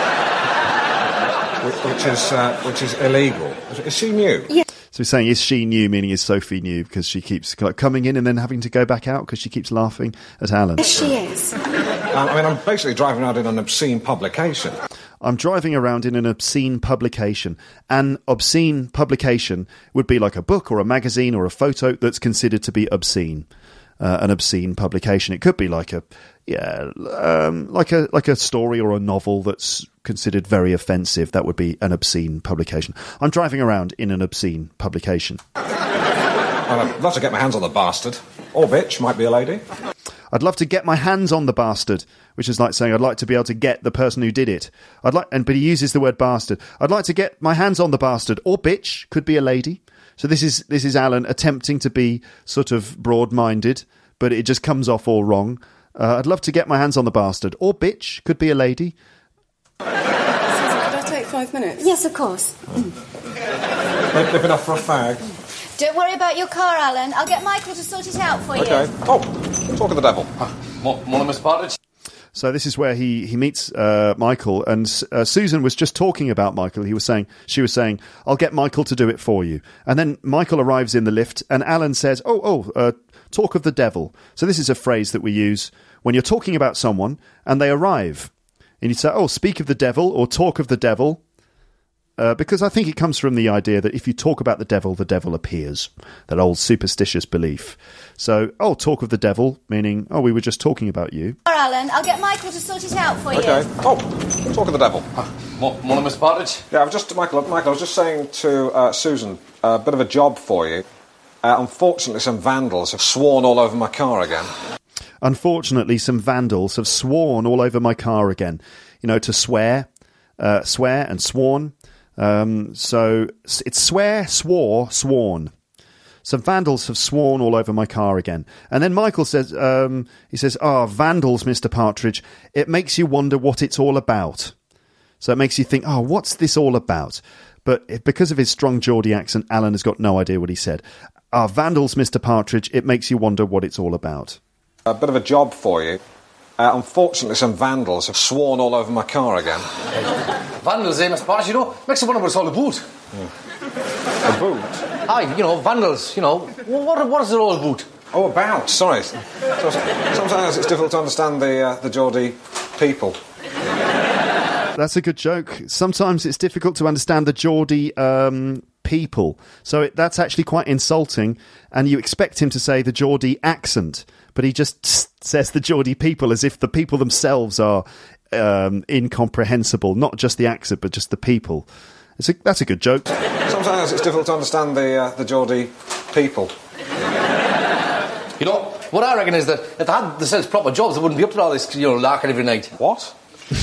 which, which, is, uh, which is illegal. Is she new? Yeah. So he's saying, is she new, meaning is Sophie new, because she keeps like, coming in and then having to go back out because she keeps laughing at Alan. Yes, she is. Um, I mean, I'm basically driving around in an obscene publication. I'm driving around in an obscene publication. An obscene publication would be like a book or a magazine or a photo that's considered to be obscene. Uh, an obscene publication. It could be like a, yeah, um, like a like a story or a novel that's considered very offensive. That would be an obscene publication. I'm driving around in an obscene publication. I'd love to get my hands on the bastard. Or bitch, might be a lady. I'd love to get my hands on the bastard, which is like saying I'd like to be able to get the person who did it. I'd like, and but he uses the word bastard. I'd like to get my hands on the bastard, or bitch, could be a lady. So this is this is Alan attempting to be sort of broad-minded, but it just comes off all wrong. Uh, I'd love to get my hands on the bastard, or bitch, could be a lady. Susan, could I take five minutes? Yes, of course. Nip enough for a fag. Don't worry about your car, Alan. I'll get Michael to sort it out for Okay. you. Oh, talk of the devil. Morning, Miss Partridge. So this is where he he meets uh, Michael, and uh, Susan was just talking about Michael. He was saying she was saying, "I'll get Michael to do it for you." And then Michael arrives in the lift, and Alan says, "Oh, oh, uh, talk of the devil." So this is a phrase that we use when you're talking about someone and they arrive, and you say, "Oh, speak of the devil" or "talk of the devil." Uh, because I think it comes from the idea that if you talk about the devil, the devil appears. That old superstitious belief. So, oh, talk of the devil, meaning, oh, we were just talking about you. Sure, Alan. I'll get Michael to sort it out for Okay. you. Oh, talk of the devil. Morning, Miss Partridge. Yeah, I was just, Michael, Michael, I was just saying to uh, Susan, a uh, bit of a job for you. Uh, unfortunately, some vandals have sworn all over my car again. Unfortunately, some vandals have sworn all over my car again. You know, to swear, uh, swear and sworn. Um, so it's swear, swore, sworn. Some vandals have sworn all over my car again. And then Michael says, um, he says, "Ah, oh, vandals, Mister Partridge. It makes you wonder what it's all about." So it makes you think, oh, what's this all about? But because of his strong Geordie accent, Alan has got no idea what he said. "Ah, oh, vandals, Mister Partridge. It makes you wonder what it's all about." A bit of a job for you. Uh, unfortunately, some vandals have sworn all over my car again. Vandals, eh, Miss Partridge, you know? Makes you wonder what it's all about. Yeah. A boot? Aye, you know, vandals, you know. What, what is it all about? Oh, about, sorry. So, sometimes it's difficult to understand the, uh, the Geordie people. That's a good joke. Sometimes it's difficult to understand the Geordie um, people. So it, that's actually quite insulting, and you expect him to say the Geordie accent, but he just says the Geordie people as if the people themselves are um, incomprehensible, not just the accent, but just the people. It's a, that's a good joke. Sometimes it's difficult to understand the, uh, the Geordie people. You know, what I reckon is that if they had themselves proper jobs, they wouldn't be up to all this, you know, larking every night. What?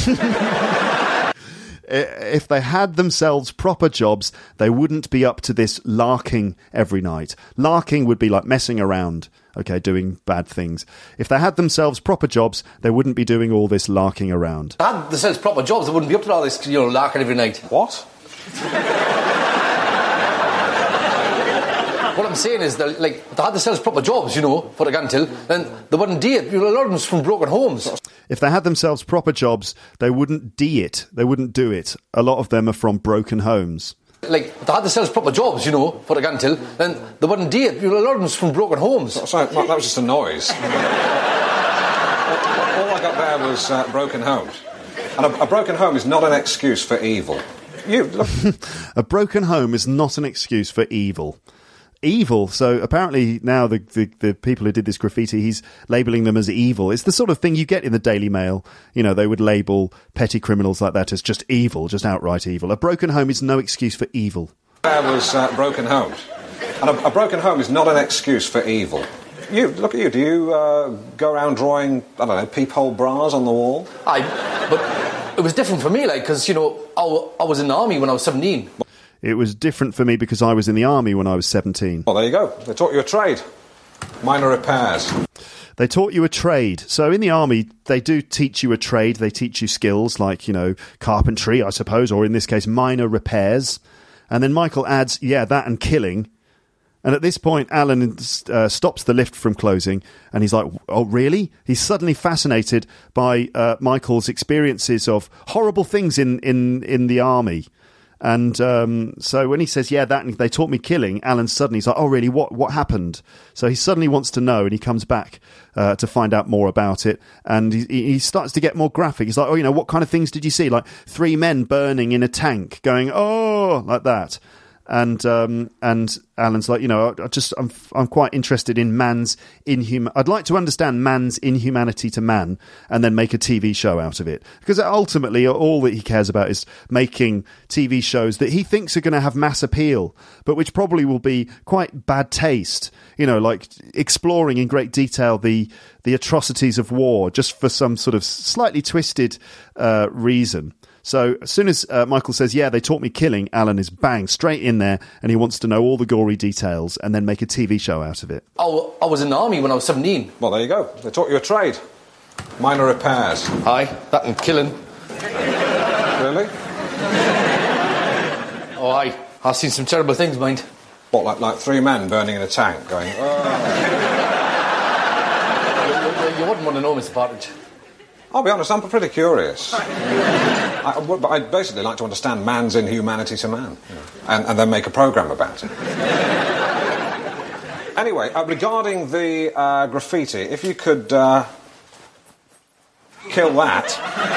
If they had themselves proper jobs, they wouldn't be up to this larking every night. Larking would be like messing around, okay, doing bad things. If they had themselves proper jobs, they wouldn't be doing all this larking around. If they had themselves proper jobs, they wouldn't be up to all this, you know, larking every night. What? What I'm saying is that, like, if they had themselves proper jobs, you know, what I can tell, then they wouldn't do it. You know, a lot of them's from broken homes. If they had themselves proper jobs, they wouldn't do it. They wouldn't do it. A lot of them are from broken homes. Like, if they had themselves proper jobs, you know, what I can tell, then they wouldn't do it. You know, a lot of them's from broken homes. Sorry, that was just a noise. all, all I got there was uh, broken homes. And a, a broken home is not an excuse for evil. You look. A broken home is not an excuse for evil. Evil. So apparently now the, the the people who did this graffiti, he's labelling them as evil. It's the sort of thing you get in the Daily Mail. You know, they would label petty criminals like that as just evil, just outright evil. A broken home is no excuse for evil. There was uh, broken homes. And a, a broken home is not an excuse for evil. You, look at you. Do you uh, go around drawing, I don't know, peephole bras on the wall? Aye, but it was different for me, like, because, you know, I, I was in the army when I was seventeen. It was different for me because I was in the army when I was seventeen. Well, there you go. They taught you a trade. Minor repairs. They taught you a trade. So in the army, they do teach you a trade. They teach you skills like, you know, carpentry, I suppose, or in this case, minor repairs. And then Michael adds, yeah, that and killing. And at this point, Alan uh, stops the lift from closing, and he's like, oh, really? He's suddenly fascinated by uh, Michael's experiences of horrible things in, in, in the army. And um, so when he says, yeah, that and they taught me killing, Alan suddenly he's like, oh, really? What what happened? So he suddenly wants to know, and he comes back uh, to find out more about it. And he, he starts to get more graphic. He's like, oh, you know, what kind of things did you see? Like three men burning in a tank going, oh, like that. And um, and Alan's like, you know, I just I'm I'm quite interested in man's inhum. I'd like to understand man's inhumanity to man, and then make a T V show out of it. Because ultimately, all that he cares about is making T V shows that he thinks are going to have mass appeal, but which probably will be quite bad taste. You know, like exploring in great detail the the atrocities of war, just for some sort of slightly twisted uh, reason. So as soon as uh, Michael says, yeah, they taught me killing, Alan is bang, straight in there, and he wants to know all the gory details and then make a T V show out of it. I, I was in the army when I was seventeen. Well, there you go. They taught you a trade. Minor repairs. Aye, that and killing. Really? Oh, aye. I've seen some terrible things, mind. What, like, like three men burning in a tank going, oh. you, you, you wouldn't want to know, Mister Partridge. I'll be honest, I'm pretty curious. I, but I'd basically like to understand man's inhumanity to man, you know, and, and then make a programme about it. Anyway, uh, regarding the uh, graffiti, if you could uh, kill that,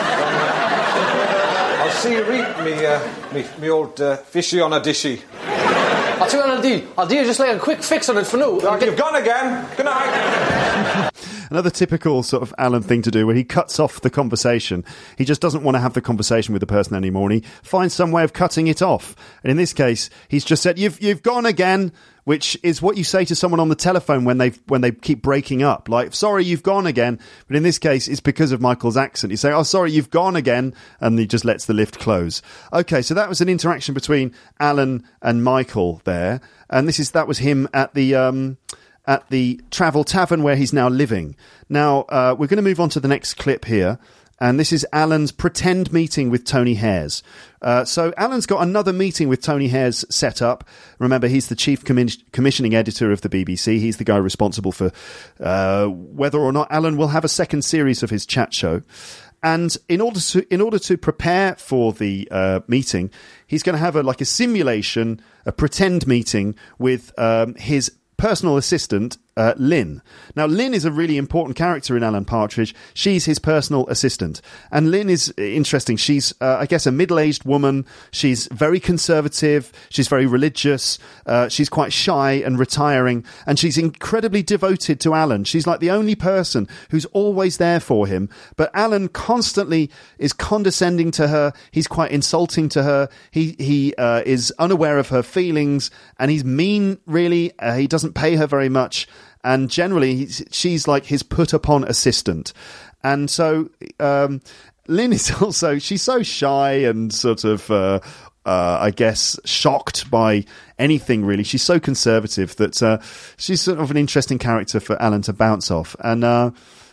I'll see you read me, uh, me, me old uh, fishy on a dishy. I'll tell you what I'll do. I'll do just like a quick fix on it for now. Like you've gone again. Good night. Another typical sort of Alan thing to do where he cuts off the conversation. He just doesn't want to have the conversation with the person anymore, and he finds some way of cutting it off. And in this case, he's just said, you've you've gone again, which is what you say to someone on the telephone when they when they keep breaking up. Like, sorry, you've gone again. But in this case, it's because of Michael's accent. You say, oh, sorry, you've gone again, and he just lets the lift close. Okay, so that was an interaction between Alan and Michael there. And this is that was him at the... Um, at the Travel Tavern where he's now living. Now, uh, we're going to move on to the next clip here, and this is Alan's pretend meeting with Tony Hayers. Uh, so Alan's got another meeting with Tony Hayers set up. Remember, he's the chief commis- commissioning editor of the B B C. He's the guy responsible for uh, whether or not Alan will have a second series of his chat show. And in order to in order to prepare for the uh, meeting, he's going to have a like a simulation, a pretend meeting with um, his personal assistant, uh, Lynn. Now, Lynn is a really important character in Alan Partridge. She's his personal assistant. And Lynn is interesting. She's, uh, I guess, a middle-aged woman. She's very conservative. She's very religious. Uh, she's quite shy and retiring. And she's incredibly devoted to Alan. She's like the only person who's always there for him. But Alan constantly is condescending to her. He's quite insulting to her. He, he uh, is unaware of her feelings. And he's mean, really. Uh, he doesn't pay her very much. And generally, he's, she's like his put-upon assistant. And so um, Lynn is also, she's so shy and sort of, uh, uh, I guess, shocked by anything, really. She's so conservative that uh, she's sort of an interesting character for Alan to bounce off. And uh,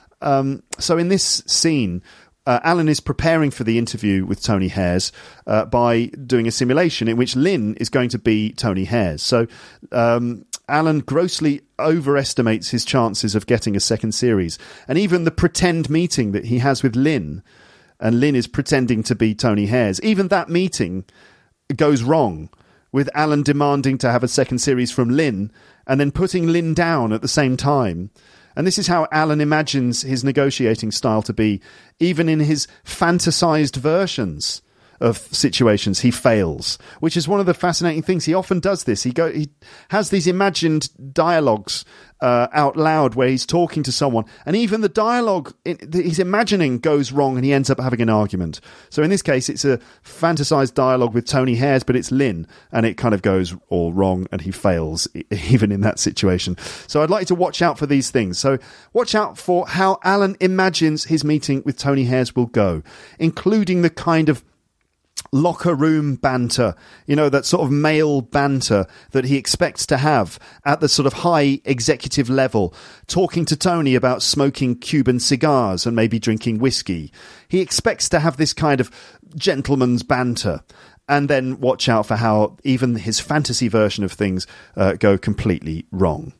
um, so in this scene, Uh, Alan is preparing for the interview with Tony Hayers uh, by doing a simulation in which Lynn is going to be Tony Hayers. So um, Alan grossly overestimates his chances of getting a second series. And even the pretend meeting that he has with Lynn, and Lynn is pretending to be Tony Hayers, even that meeting goes wrong, with Alan demanding to have a second series from Lynn and then putting Lynn down at the same time. And this is how Alan imagines his negotiating style to be. Even in his fantasized versions of situations, he fails, which is one of the fascinating things. He often does this. He go, he has these imagined dialogues uh, out loud where he's talking to someone, and even the dialogue that he's imagining goes wrong, and he ends up having an argument. So in this case, it's a fantasized dialogue with Tony Hayers, but it's Lynn, and it kind of goes all wrong, and he fails even in that situation. So I'd like you to watch out for these things. So watch out for how Alan imagines his meeting with Tony Hayers will go, including the kind of locker room banter, you know, that sort of male banter that he expects to have at the sort of high executive level, talking to Tony about smoking Cuban cigars and maybe drinking whiskey. He expects to have this kind of gentleman's banter. And then watch out for how even his fantasy version of things uh, go completely wrong.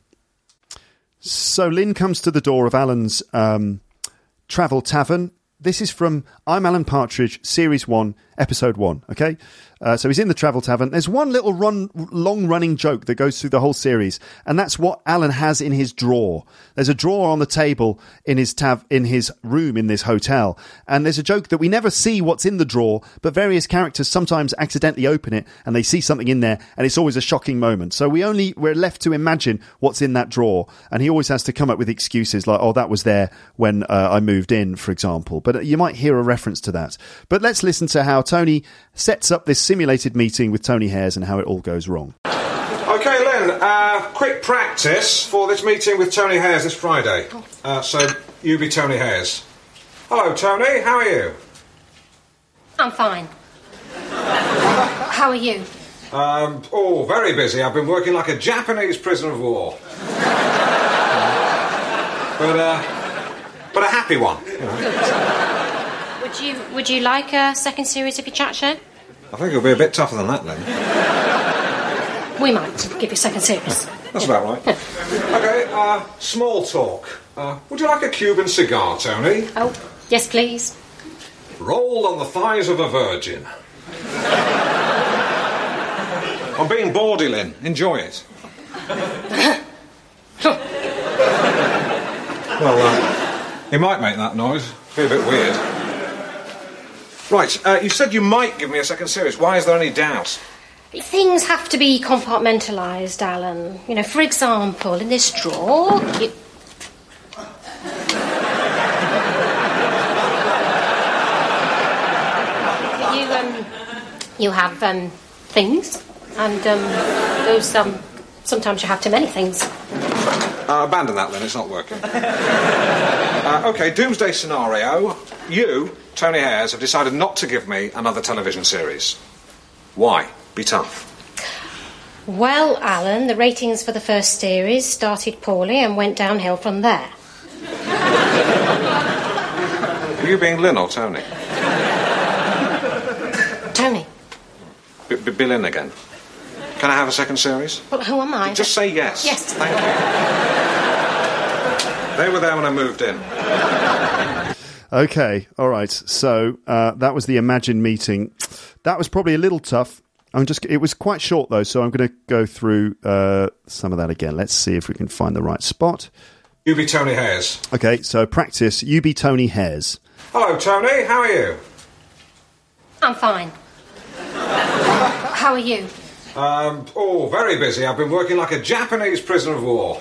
So Lynn comes to the door of Alan's um, travel tavern. This is from I'm Alan Partridge, Series one, Episode one, okay? Uh, so he's in the travel tavern. There's one little run, long-running joke that goes through the whole series, and that's what Alan has in his drawer. There's a drawer on the table in his tav- in his room in this hotel, and there's a joke that we never see what's in the drawer, but various characters sometimes accidentally open it, and they see something in there, and it's always a shocking moment. So we only, we're left to imagine what's in that drawer, and he always has to come up with excuses like, oh, that was there when uh, I moved in, for example. But you might hear a reference to that. But let's listen to how Tony sets up this simulated meeting with Tony Hayers and how it all goes wrong. OK, Lynn, uh, quick practice for this meeting with Tony Hayers this Friday. Uh, so, you be Tony Hayers. Hello, Tony, how are you? I'm fine. How are you? Um, oh, very busy. I've been working like a Japanese prisoner of war. but, uh, but a happy one. You know. Would you Would you like a second series of your chat show? I think it'll be a bit tougher than that, then. We might give you a second series. That's about right. OK, uh, small talk. Uh, would you like a Cuban cigar, Tony? Oh, yes, please. Rolled on the thighs of a virgin. I'm being bawdy, Lynn. Enjoy it. Well, uh, he might make that noise. Be a bit weird. Right, uh, you said you might give me a second series. Why is there any doubt? Things have to be compartmentalised, Alan. You know, for example, in this drawer... You... you, um... You have, um, things. And, um, those, um... sometimes you have too many things. Uh, abandon that, then. It's not working. uh, OK, doomsday scenario. You... Tony Hayers have decided not to give me another television series. Why? Be tough. Well, Alan, the ratings for the first series started poorly and went downhill from there. Are you being Lynn or Tony? Tony. B- B- be Lynn again. Can I have a second series? Well, who am I? Just say yes. Yes. Thank you. They were there when I moved in. Okay, all right. So uh, that was the Imagine meeting. That was probably a little tough. I'm just. It was quite short though, so I'm going to go through uh, some of that again. Let's see if we can find the right spot. You be Tony Hayes. Okay, so practice. You be Tony Hayes. Hello, Tony. How are you? I'm fine. How are you? Um, oh, very busy. I've been working like a Japanese prisoner of war.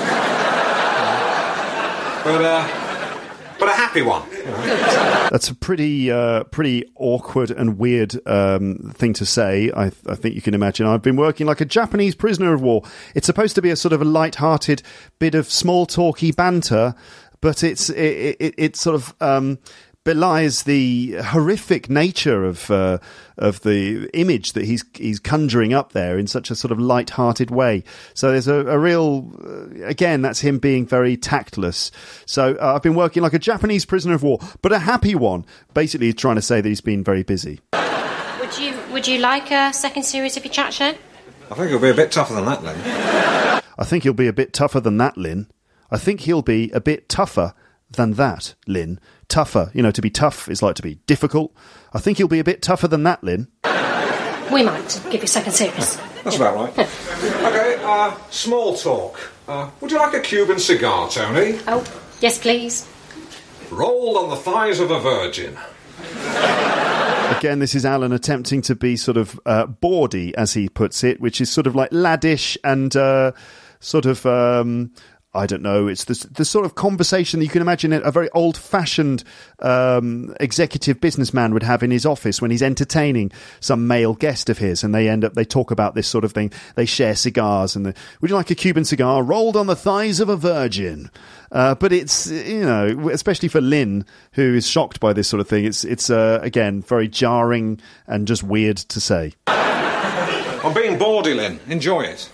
but, uh... But a happy one. You know. That's a pretty, uh, pretty awkward and weird um, thing to say. I, I think you can imagine. I've been working like a Japanese prisoner of war. It's supposed to be a sort of a light-hearted bit of small-talky banter, but it's it, it, it sort of um, belies the horrific nature of uh, of the image that he's he's conjuring up there in such a sort of light-hearted way. So there's a, a real, uh, again, that's him being very tactless. So uh, I've been working like a Japanese prisoner of war, but a happy one. Basically, he's trying to say that he's been very busy. Would you Would you like a second series of your chat show? I think it'll be a bit tougher than that, Lynn. I think he'll be a bit tougher than that, Lynn. I think he'll be a bit tougher than that, Lynn. Tougher. You know, to be tough is like to be difficult. I think he'll be a bit tougher than that, Lynn. We might give you a second series. That's about right. OK, uh, small talk. Uh, would you like a Cuban cigar, Tony? Oh, yes, please. Rolled on the thighs of a virgin. Again, this is Alan attempting to be sort of uh, bawdy, as he puts it, which is sort of like laddish and uh, sort of... Um, I don't know, it's the, the sort of conversation that you can imagine a very old-fashioned um, executive businessman would have in his office when he's entertaining some male guest of his, and they end up, they talk about this sort of thing. They share cigars, and the, would you like a Cuban cigar rolled on the thighs of a virgin? Uh, but it's, you know, especially for Lynn, who is shocked by this sort of thing, it's, it's uh, again, very jarring and just weird to say. I'm being bawdy, Lynn. Enjoy it.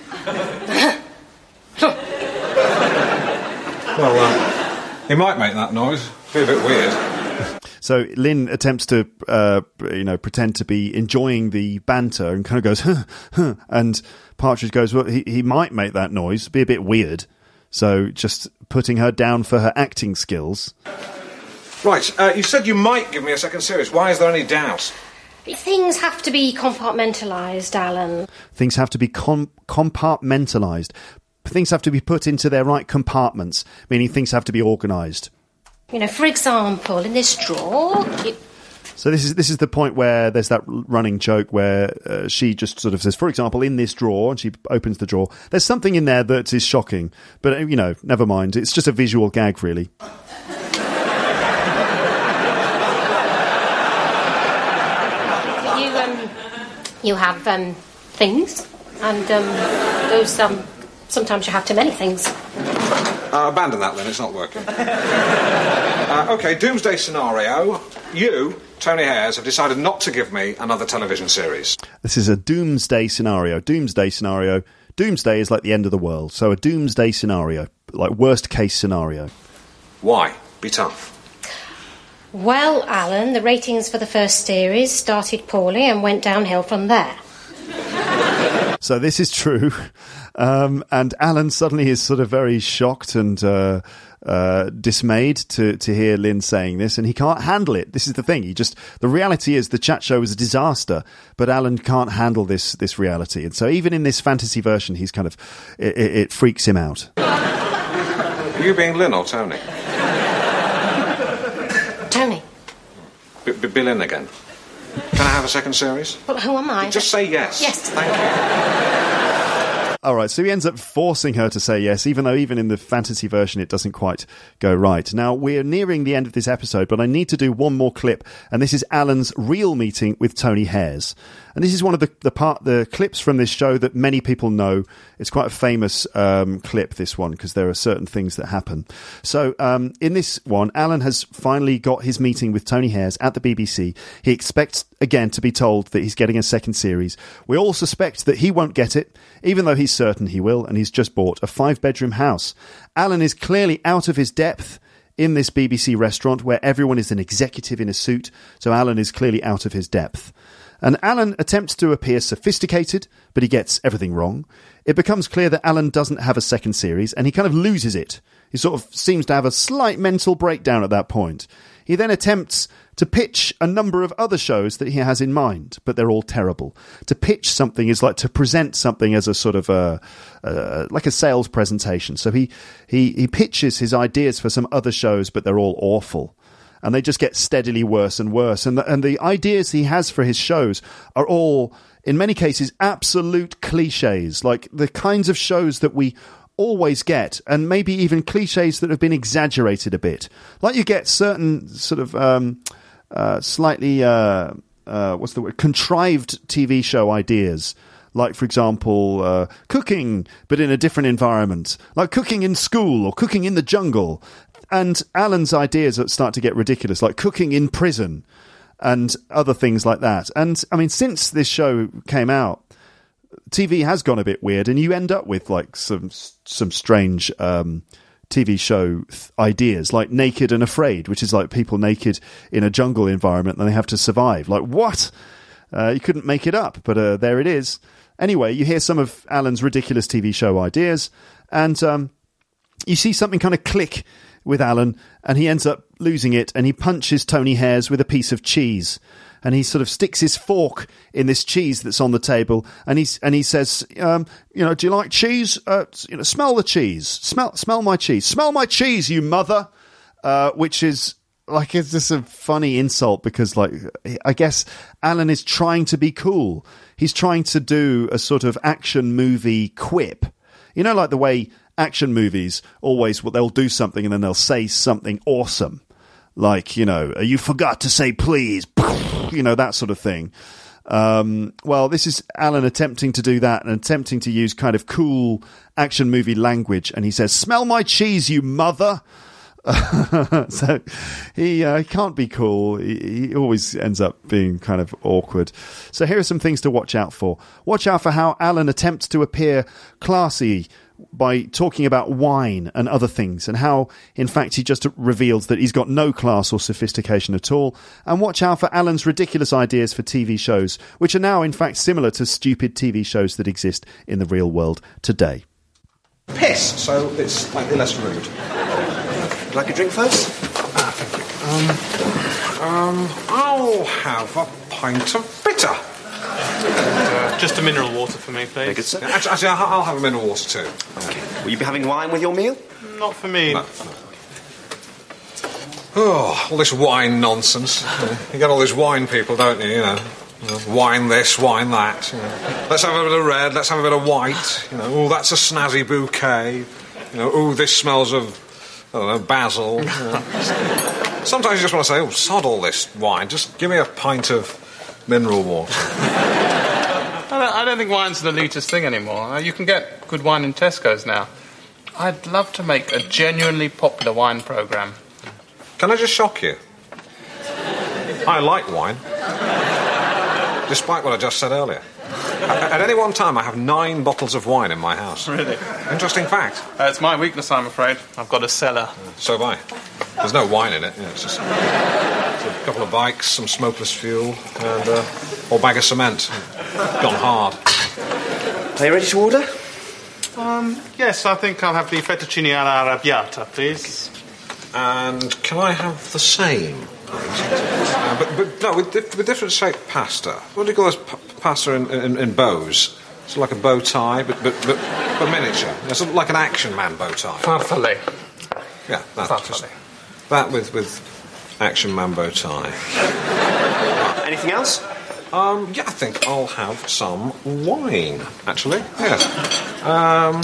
Well, uh, he might make that noise. Be a bit weird. So Lynn attempts to, uh, you know, pretend to be enjoying the banter and kind of goes, huh, huh, and Partridge goes, well, he, he might make that noise, be a bit weird. So just putting her down for her acting skills. Right, uh, you said you might give me a second series. Why is there any doubt? Things have to be compartmentalised, Alan. Things have to be com- compartmentalised. Things have to be put into their right compartments, meaning things have to be organised. You know, for example, in this drawer... It... So this is this is the point where there's that running joke where uh, she just sort of says, for example, in this drawer, and she opens the drawer, there's something in there that is shocking. But, you know, never mind. It's just a visual gag, really. You, um, you have um, things, and um, those... um. Sometimes you have too many things. Uh, abandon that then, it's not working. uh, OK, doomsday scenario. You, Tony Hayes, have decided not to give me another television series. This is a doomsday scenario. Doomsday scenario. Doomsday is like the end of the world. So a doomsday scenario, like worst case scenario. Why? Be tough. Well, Alan, the ratings for the first series started poorly and went downhill from there. So this is true. Um, and Alan suddenly is sort of very shocked and uh, uh, dismayed to, to hear Lynn saying this, and he can't handle it. This is the thing. He just the reality is the chat show was a disaster, but Alan can't handle this this reality, and so even in this fantasy version, he's kind of it, it, it freaks him out. Are you being Lynn or Tony? Tony. B- B- be Lynn again. Can I have a second series? Well, who am I? Just say yes. Yes. Thank you. All right, so he ends up forcing her to say yes, even though even in the fantasy version it doesn't quite go right. Now, we're nearing the end of this episode, but I need to do one more clip, and this is Alan's real meeting with Tony Hayes. And this is one of the the part the clips from this show that many people know. It's quite a famous um, clip, this one, because there are certain things that happen. So um, in this one, Alan has finally got his meeting with Tony Hayes at the B B C. He expects, again, to be told that he's getting a second series. We all suspect that he won't get it, even though he's certain he will, and he's just bought a five-bedroom house. Alan is clearly out of his depth in this B B C restaurant where everyone is an executive in a suit, so Alan is clearly out of his depth. And Alan attempts to appear sophisticated, but he gets everything wrong. It becomes clear that Alan doesn't have a second series, and he kind of loses it. He sort of seems to have a slight mental breakdown at that point. He then attempts to pitch a number of other shows that he has in mind, but they're all terrible. To pitch something is like to present something as a sort of a, uh, like a sales presentation. So he, he, he pitches his ideas for some other shows, but they're all awful. And they just get steadily worse and worse. And the, and the ideas he has for his shows are all, in many cases, absolute cliches, like the kinds of shows that we always get, and maybe even cliches that have been exaggerated a bit. Like you get certain sort of um, uh, slightly, uh, uh, what's the word, contrived T V show ideas. Like, for example, uh, cooking, but in a different environment. Like cooking in school or cooking in the jungle. And Alan's ideas start to get ridiculous, like cooking in prison and other things like that. And, I mean, since this show came out, T V has gone a bit weird, and you end up with, like, some some strange um, T V show th- ideas, like Naked and Afraid, which is like people naked in a jungle environment and they have to survive. Like, what? Uh, you couldn't make it up, but uh, there it is. Anyway, you hear some of Alan's ridiculous T V show ideas, and um, you see something kind of click with Alan, and he ends up losing it, and he punches Tony Hayers with a piece of cheese, and he sort of sticks his fork in this cheese that's on the table, and he's and he says, um, you know, do you like cheese? Uh, you know, smell the cheese, smell smell my cheese, smell my cheese, you mother, uh, which is like it's just a funny insult because, like, I guess Alan is trying to be cool. He's trying to do a sort of action movie quip, you know, like the way action movies always, well, they'll do something and then they'll say something awesome. Like, you know, you forgot to say please, you know, that sort of thing. Um, well, this is Alan attempting to do that and attempting to use kind of cool action movie language. And he says, smell my cheese, you mother. So he uh, can't be cool. He, he always ends up being kind of awkward. So here are some things to watch out for. Watch out for how Alan attempts to appear classy by talking about wine and other things, and how, in fact, he just reveals that he's got no class or sophistication at all. And watch out for Alan's ridiculous ideas for T V shows, which are now, in fact, similar to stupid T V shows that exist in the real world today. Piss, so it's slightly less rude. Would you like a drink first? Ah, thank you. Um, um, I'll have a pint of bitter. Uh, just a mineral water for me, please. Very good, sir. Yeah, actually, actually, I'll have a mineral water too. Okay. Will you be having wine with your meal? Not for me. No, no. Oh, all this wine nonsense. You get all these wine people, don't you? You know, you know wine this, wine that. You know. Let's have a bit of red. Let's have a bit of white. You know, oh, that's a snazzy bouquet. You know, oh, this smells of, I don't know, basil. You know. Sometimes you just want to say, oh, sod all this wine. Just give me a pint of mineral water. I don't, I don't think wine's the elitist thing anymore. Uh, you can get good wine in Tesco's now. I'd love to make a genuinely popular wine programme. Can I just shock you? I like wine. Despite what I just said earlier. At, at any one time, I have nine bottles of wine in my house. Really? Interesting fact. Uh, it's my weakness, I'm afraid. I've got a cellar. So have I. There's no wine in it. You know, it's just a couple of bikes, some smokeless fuel, and uh, a whole bag of cement. Gone hard. Are you ready to order? Um, yes, I think I'll have the fettuccine alla arrabbiata, please. And can I have the same, please? Uh, but, but no, with, di- with different shaped pasta. What do you call this p- pasta in, in, in bows? It's like a bow tie, but but but, but miniature. It's like an Action Man bow tie. Farfalle. Yeah, that. Farfalle. Just, that with with Action Man bow tie. Anything else? Um, yeah, I think I'll have some wine. Actually, yes. Um,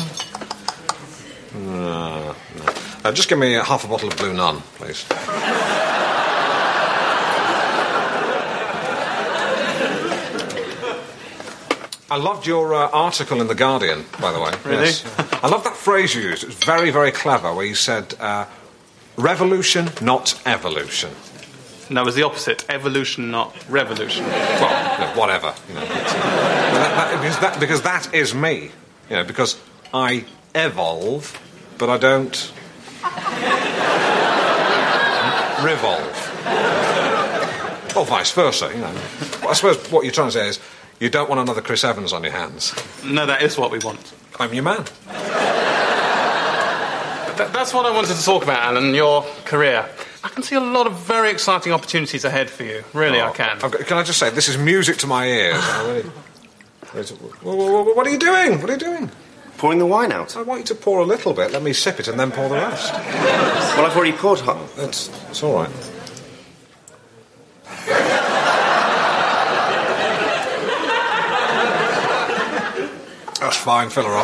no, no. Uh, just give me a half a bottle of Blue Nun, please. I loved your uh, article in The Guardian, by the way. Really? Yes. I love that phrase you used. It was very, very clever, where you said, uh, revolution, not evolution. No, it was the opposite. Evolution, not revolution. Well, you know, whatever. You know, but, uh, that, that, because, that, because that is me. You know, because I evolve, but I don't revolve. Or vice versa, you know. Well, I suppose what you're trying to say is you don't want another Chris Evans on your hands. No, that is what we want. I'm your man. Th- that's what I wanted to talk about, Alan, your career. I can see a lot of very exciting opportunities ahead for you. Really, Oh, I can. I've got- can I just say, this is music to my ears. I really, Wha- wha- wha- what are you doing? What are you doing? Pouring the wine out. I want you to pour a little bit, let me sip it, and then pour the rest. Well, I've already poured hot. It's, it's all right. That's fine, fill her up.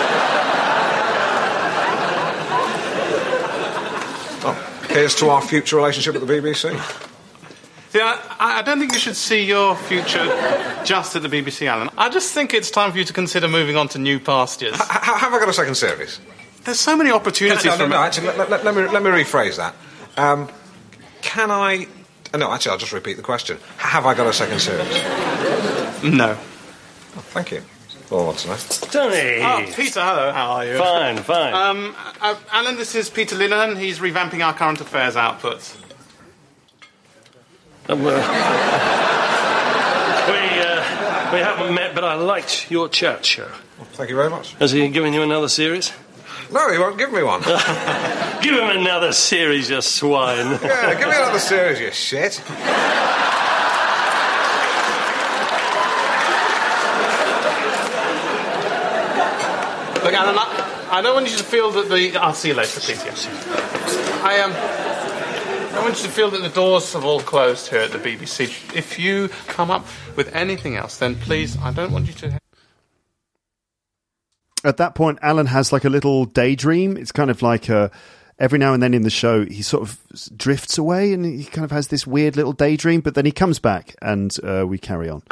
Oh, here's to our future relationship at the B B C. See, I, I don't think you should see your future just at the B B C, Alan. I just think it's time for you to consider moving on to new pastures. H- have I got a second series? There's so many opportunities No, no, for no, actually, let, let- let me, let me rephrase that. Um, can I... uh, No, actually, I'll just repeat the question. Have I got a second series? No. Oh, thank you. All I want to know. Tony! Oh, Peter, hello, how are you? Fine, fine. Um, uh, Alan, this is Peter Linehan. He's revamping our current affairs output. Um, uh, we, uh, we haven't met, but I liked your church show. Well, thank you very much. Has he given you another series? No, he won't give me one. Give him another series, you swine. Yeah, give me another series, you shit. Look, Alan, I, I don't want you to feel that the... I'll see you later, Peter. I, um... I want you to feel that the doors have all closed here at the B B C. If you come up with anything else, then please, I don't want you to... At that point, Alan has like a little daydream. It's kind of like a, every now and then in the show, he sort of drifts away and he kind of has this weird little daydream, but then he comes back and uh, we carry on.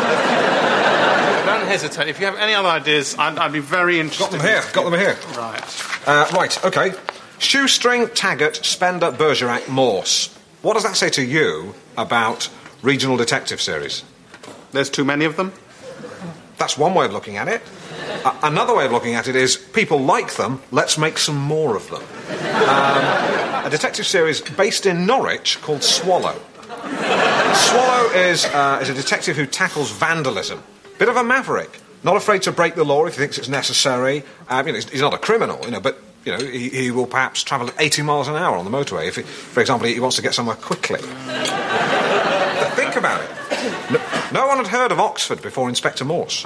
Don't hesitate. If you have any other ideas, I'd, I'd be very interested. Got them here, got them here. Right. Uh, right, OK. Shoestring, Taggart, Spender, Bergerac, Morse. What does that say to you about regional detective series? There's too many of them? That's one way of looking at it. Uh, another way of looking at it is people like them, let's make some more of them. Um, a detective series based in Norwich called Swallow. Swallow is, uh, is a detective who tackles vandalism. Bit of a maverick. Not afraid to break the law if he thinks it's necessary. Um, you know, he's, he's not a criminal, you know, but you know, he, he will perhaps travel at eighty miles an hour on the motorway if, he, for example, he wants to get somewhere quickly. But think about it. No, no one had heard of Oxford before Inspector Morse.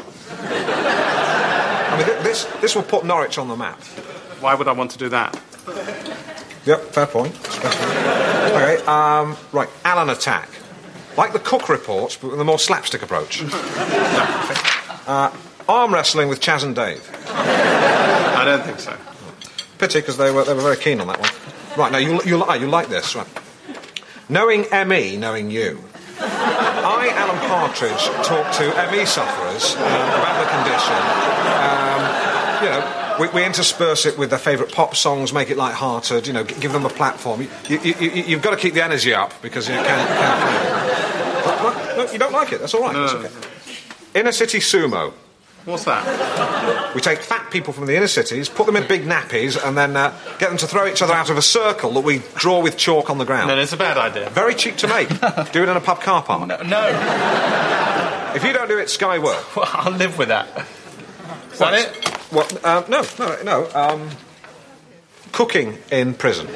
I mean, th- this this will put Norwich on the map. Why would I want to do that? Yep, fair point. OK, um, right, Alan Attack. Like the Cook reports, but with a more slapstick approach. uh, arm wrestling with Chaz and Dave. I don't think so. Pity, because they were, they were very keen on that one. Right, now, you, you, you like this, right. Knowing M E, knowing you. I, Alan Partridge, talk to M E sufferers um, about the condition. Um, you know, we, we intersperse it with their favourite pop songs, make it light-hearted, you know, g- give them a platform. You, you, you, you've got to keep the energy up, because you can't... can't but, but, no, you don't like it, that's all right. No. That's okay. Inner city sumo. What's that? We take fat people from the inner cities, put them in big nappies, and then uh, get them to throw each other out of a circle that we draw with chalk on the ground. No, it's a bad idea. Very cheap to make. Do it in a pub car park. No. no. If you don't do it, Sky will. Well, I'll live with that. Is that it? Well, um, no, no, no. Um, cooking in prison.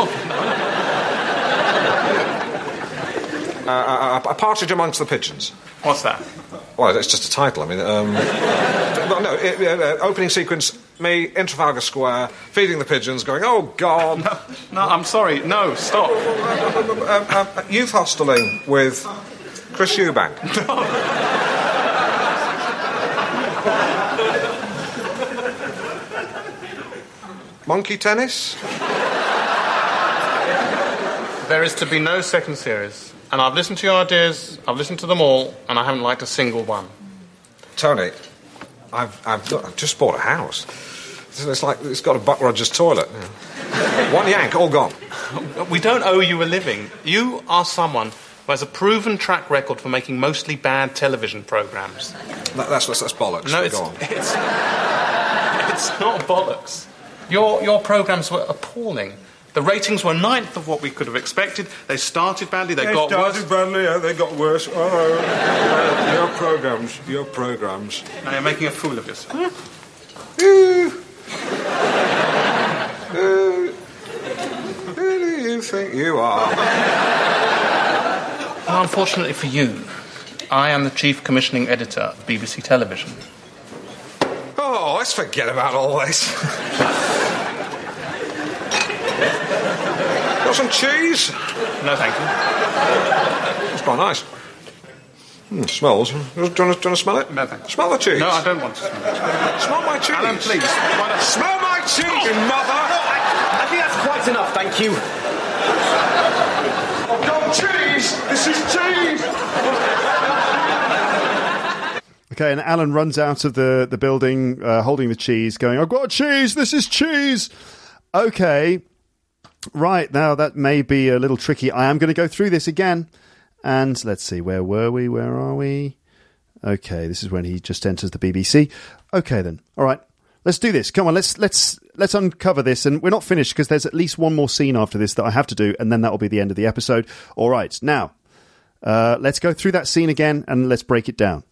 uh, a, a partridge amongst the pigeons. What's that? Well, it's just a title. I mean, um, well, no. It, uh, opening sequence: me in Trafalgar Square, feeding the pigeons, going, "Oh God!" No, no I'm sorry. No, stop. um, um, youth hosteling with Chris Eubank. Monkey tennis. There is to be no second series. And I've listened to your ideas, I've listened to them all, and I haven't liked a single one. Tony, I've, I've, I've just bought a house. It's like it's got a Buck Rogers toilet. Yeah. One yank, all gone. We don't owe you a living. You are someone who has a proven track record for making mostly bad television programmes. That, that's, that's, that's bollocks. No, it's, Go on. it's, it's not bollocks. Your, your programmes were appalling. The ratings were ninth of what we could have expected. They started badly, they, they got started worse. badly, yeah, they got worse. Oh, uh, your programmes, your programmes. Now you're making a fool of yourself. Who, who, who do you think you are. Well, unfortunately for you, I am the chief commissioning editor of B B C Television. Oh, let's forget about all this. Got some cheese? No, thank you. It's quite nice. Mm, smells. Do you, want to, do you want to smell it? No, thank you. Smell the cheese. No, I don't want to smell it. Smell my cheese. Alan, please. Why not? Smell my cheese, oh. you mother! No, I, I think that's quite enough, thank you. I've got cheese! This is cheese! Okay, and Alan runs out of the, the building uh, holding the cheese, going, I've got cheese! This is cheese! Okay. Right, now that may be a little tricky. I am going to go through this again. And let's see, where were we? Where are we? Okay, this is when he just enters the B B C. Okay, then. All right, let's do this. Come on, let's let's let's uncover this. And we're not finished because there's at least one more scene after this that I have to do, and then that will be the end of the episode. All right, now, uh, let's go through that scene again, and let's break it down.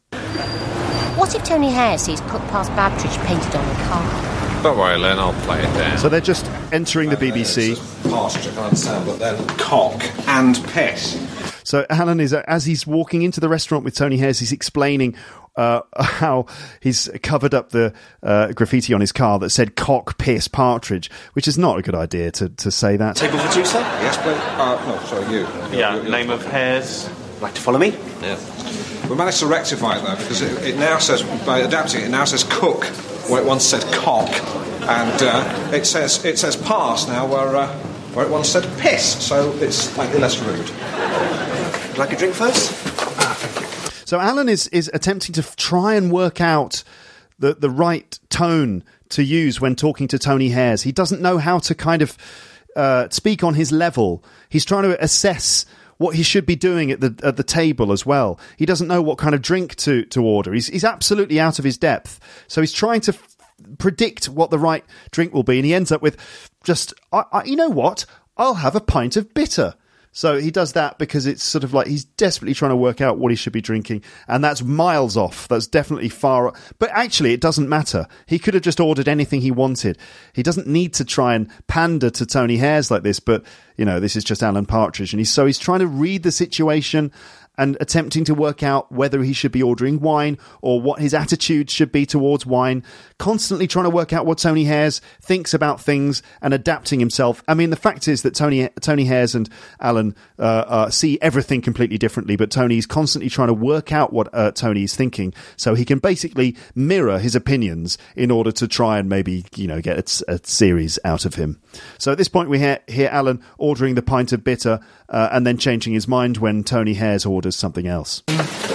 What if Tony Hare sees put past Babtridge painted on the car? Don't worry, Len, I'll play it down. So they're just entering the B B C. Partridge, I can understand, but then cock and piss. So Alan is, uh, as he's walking into the restaurant with Tony Hayes, he's explaining uh, how he's covered up the uh, graffiti on his car that said cock, piss, partridge, which is not a good idea to, to say that. Table for two, sir? Yes, please. Uh, no, sorry, you. Yeah, you're, you're, name you're, of Hares. Like to follow me? Yeah. We managed to rectify it, though, because it, it now says, by adapting it, it now says cook, where it once said cock, and uh, it says it says pass now, where, uh, where it once said piss, so it's slightly less rude. Would you like a drink first? Ah, thank you. So Alan is, is attempting to f- try and work out the, the right tone to use when talking to Tony Hayes. He doesn't know how to kind of uh, speak on his level. He's trying to assess what he should be doing at the at the table as well. He doesn't know what kind of drink to, to order. He's he's absolutely out of his depth. So he's trying to f- predict what the right drink will be, and he ends up with just, I, I, you know what? I'll have a pint of bitter. So he does that because it's sort of like he's desperately trying to work out what he should be drinking, and that's miles off. That's definitely far. But actually, it doesn't matter. He could have just ordered anything he wanted. He doesn't need to try and pander to Tony Hayes like this, but, you know, this is just Alan Partridge. And he's, so he's trying to read the situation and attempting to work out whether he should be ordering wine or what his attitude should be towards wine, constantly trying to work out what Tony Hayes thinks about things and adapting himself. I mean, the fact is that Tony Tony Hayes and Alan uh, uh, see everything completely differently, but Tony's constantly trying to work out what uh, Tony's thinking so he can basically mirror his opinions in order to try and maybe, you know, get a, a series out of him. So at this point, we hear, hear Alan ordering the pint of bitter uh, and then changing his mind when Tony Hayes orders something else.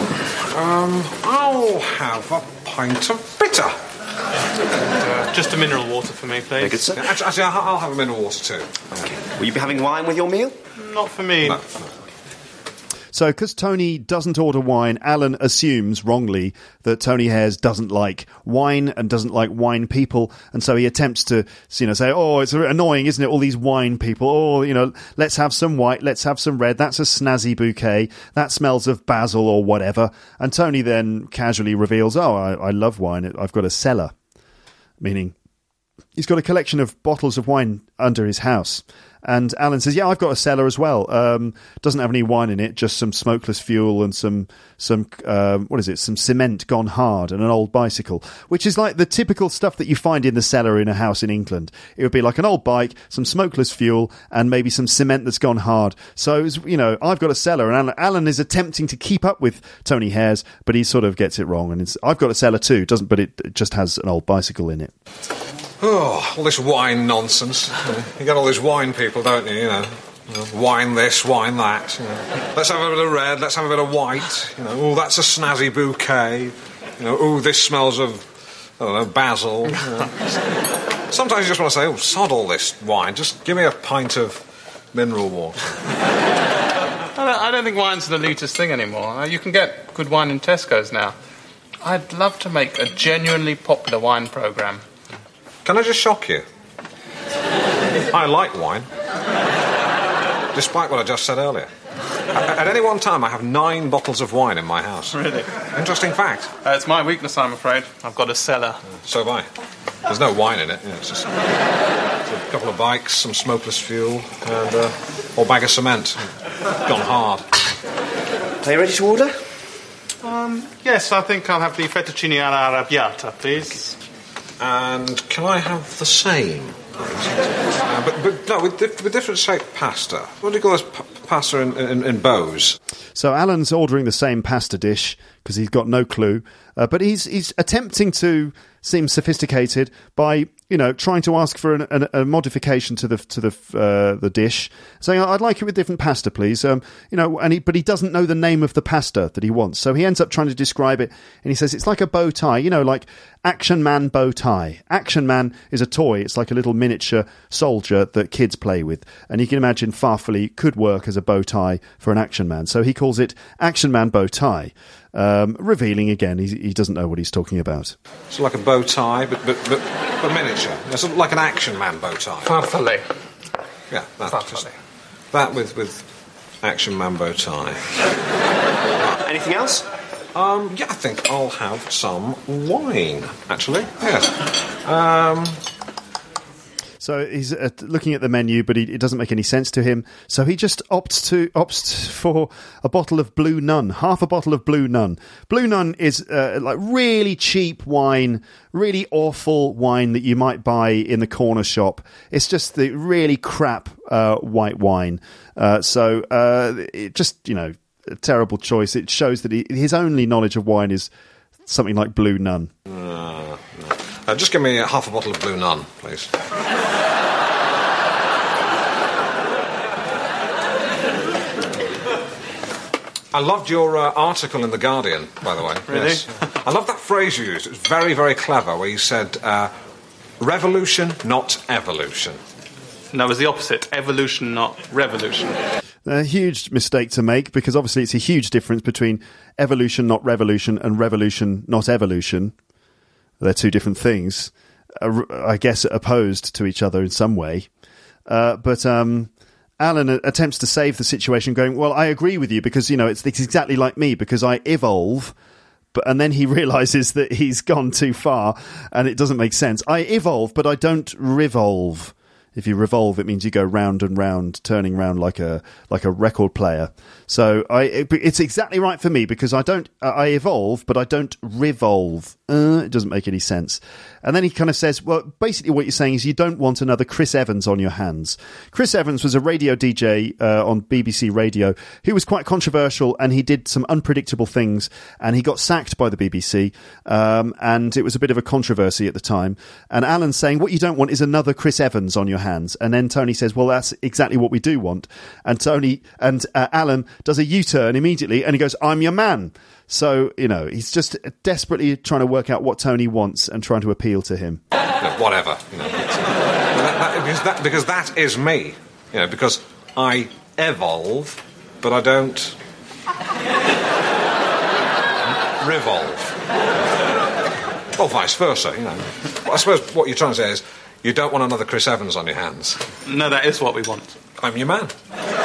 Um, I'll have a pint of bitter. Uh, just a mineral water for me, please. Very good, sir. Actually, actually, I'll I'll have a mineral water too. Okay. Will you be having wine with your meal? Not for me. No. So, because Tony doesn't order wine, Alan assumes wrongly that Tony Hayes doesn't like wine and doesn't like wine people, and so he attempts to, you know, say, "Oh, it's annoying, isn't it? All these wine people. Oh, you know, let's have some white, let's have some red. That's a snazzy bouquet. That smells of basil or whatever." And Tony then casually reveals, "Oh, I, I love wine. I've got a cellar," meaning he's got a collection of bottles of wine under his house. And Alan says, "Yeah, I've got a cellar as well. Um, doesn't have any wine in it, just some smokeless fuel and some some um, what is it? Some cement gone hard and an old bicycle," which is like the typical stuff that you find in the cellar in a house in England. It would be like an old bike, some smokeless fuel, and maybe some cement that's gone hard. So, it's, you know, I've got a cellar, and Alan, Alan is attempting to keep up with Tony Hayes, but he sort of gets it wrong. And it's, I've got a cellar too, doesn't, but it, it just has an old bicycle in it. Oh, all this wine nonsense. You get all these wine people, don't you, you know? You know, wine this, wine that. You know. Let's have a bit of red, let's have a bit of white. You know, oh, that's a snazzy bouquet. You know, oh, this smells of, I don't know, basil. You know. Sometimes you just want to say, oh, sod all this wine. Just give me a pint of mineral water. I don't, I don't think wine's the elitist thing anymore. Uh, you can get good wine in Tesco's now. I'd love to make a genuinely popular wine programme. Can I just shock you? I like wine. Despite what I just said earlier. At any one time, I have nine bottles of wine in my house. Really? Interesting fact. Uh, it's my weakness, I'm afraid. I've got a cellar. So have I. There's no wine in it. Yeah, it's just... A couple of bikes, some smokeless fuel, and a whole bag of cement. Gone hard. Are you ready to order? Um, yes, I think I'll have the fettuccine alla arrabbiata, please. And can I have the same? Uh, but, but no, with, dif- with different shaped pasta. What do you call this p- pasta in, in, in bows? So Alan's ordering the same pasta dish because he's got no clue, uh, but he's he's attempting to seem sophisticated by, you know, trying to ask for an, an, a modification to the to the uh, the dish, saying I'd like it with different pasta, please. Um, you know, and he, but he doesn't know the name of the pasta that he wants, so he ends up trying to describe it, and he says it's like a bow tie, you know, like Action Man bow tie. Action Man is a toy; it's like a little miniature soldier that kids play with, and you can imagine Farfalle could work as a bow tie for an Action Man, so he calls it Action Man bow tie. Um, revealing again, he, he doesn't know what he's talking about. It's like a bow tie, but but but, but miniature. It's like an Action Man bow tie. Farfalle. Yeah, that, Farfalle. that with with Action Man bow tie. Anything else? Um, yeah, I think I'll have some wine. Actually, yes. Um. So he's uh, looking at the menu, but he, it doesn't make any sense to him. So he just opts to opts for a bottle of Blue Nun, half a bottle of Blue Nun. Blue Nun is uh, like really cheap wine, really awful wine that you might buy in the corner shop. It's just the really crap uh, white wine. Uh, so uh, it just, you know, a terrible choice. It shows that he, his only knowledge of wine is something like Blue Nun. Uh, no. uh, just give me uh, half a bottle of Blue Nun, please. I loved your uh, article in The Guardian, by the way. Really? Yes. I love that phrase you used. It was very, very clever, where you said, uh, revolution, not evolution. No, it was the opposite. Evolution, not revolution. A huge mistake to make, because obviously it's a huge difference between evolution, not revolution, and revolution, not evolution. They're two different things, uh, I guess opposed to each other in some way. Uh, but... Um, Alan attempts to save the situation going, well, I agree with you because, you know, it's, it's exactly like me because I evolve. But, and then he realises that he's gone too far and it doesn't make sense. I evolve, but I don't revolve. If you revolve, it means you go round and round, turning round like a like a record player. So I, it, it's exactly right for me because I don't I evolve, but I don't revolve. Uh, it doesn't make any sense. And then he kind of says, well, basically what you're saying is you don't want another Chris Evans on your hands. Chris Evans was a radio D J uh, on B B C Radio who was quite controversial and he did some unpredictable things and he got sacked by the B B C um, and it was a bit of a controversy at the time. And Alan's saying what you don't want is another Chris Evans on your hands. And then Tony says, well, that's exactly what we do want. And Tony and uh, Alan does a U-turn immediately and he goes, I'm your man. So, you know, he's just desperately trying to work out what Tony wants and trying to appeal to him. Yeah, whatever. You know, that, that, because, that, because that is me. You know, because I evolve, but I don't revolve. Or vice versa, you know. Well, I suppose what you're trying to say is you don't want another Chris Evans on your hands. No, that is what we want. I'm your man.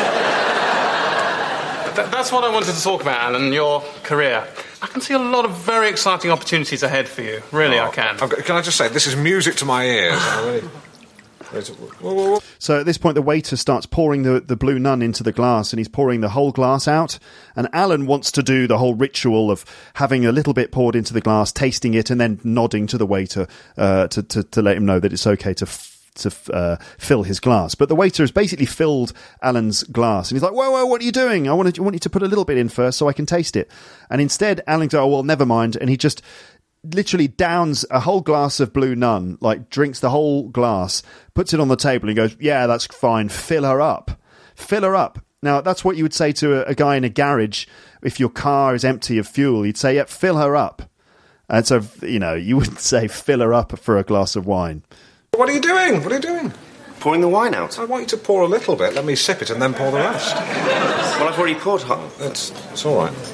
Th- that's what I wanted to talk about, Alan, your career. I can see a lot of very exciting opportunities ahead for you. Really, oh, I can. I've got, can I just say, this is music to my ears. I really... Whoa, whoa, whoa. So at this point, the waiter starts pouring the, the Blue Nun into the glass, and he's pouring the whole glass out. And Alan wants to do the whole ritual of having a little bit poured into the glass, tasting it, and then nodding to the waiter uh, to, to to let him know that it's okay to f- to uh, fill his glass. But the waiter has basically filled Alan's glass, and he's like, "Whoa, whoa, what are you doing? I want to, I want you to put a little bit in first so I can taste it." And instead, Alan goes, "Oh well, never mind," and he just literally downs a whole glass of Blue Nun, like drinks the whole glass, puts it on the table and goes, yeah, that's fine, fill her up. Fill her up. Now, that's what you would say to a, a guy in a garage if your car is empty of fuel. You'd say, yeah, fill her up. And so, you know, you wouldn't say fill her up for a glass of wine. What are you doing? What are you doing? Pouring the wine out. I want you to pour a little bit, let me sip it and then pour the rest. Well, I've already poured hot. It's, it's all right.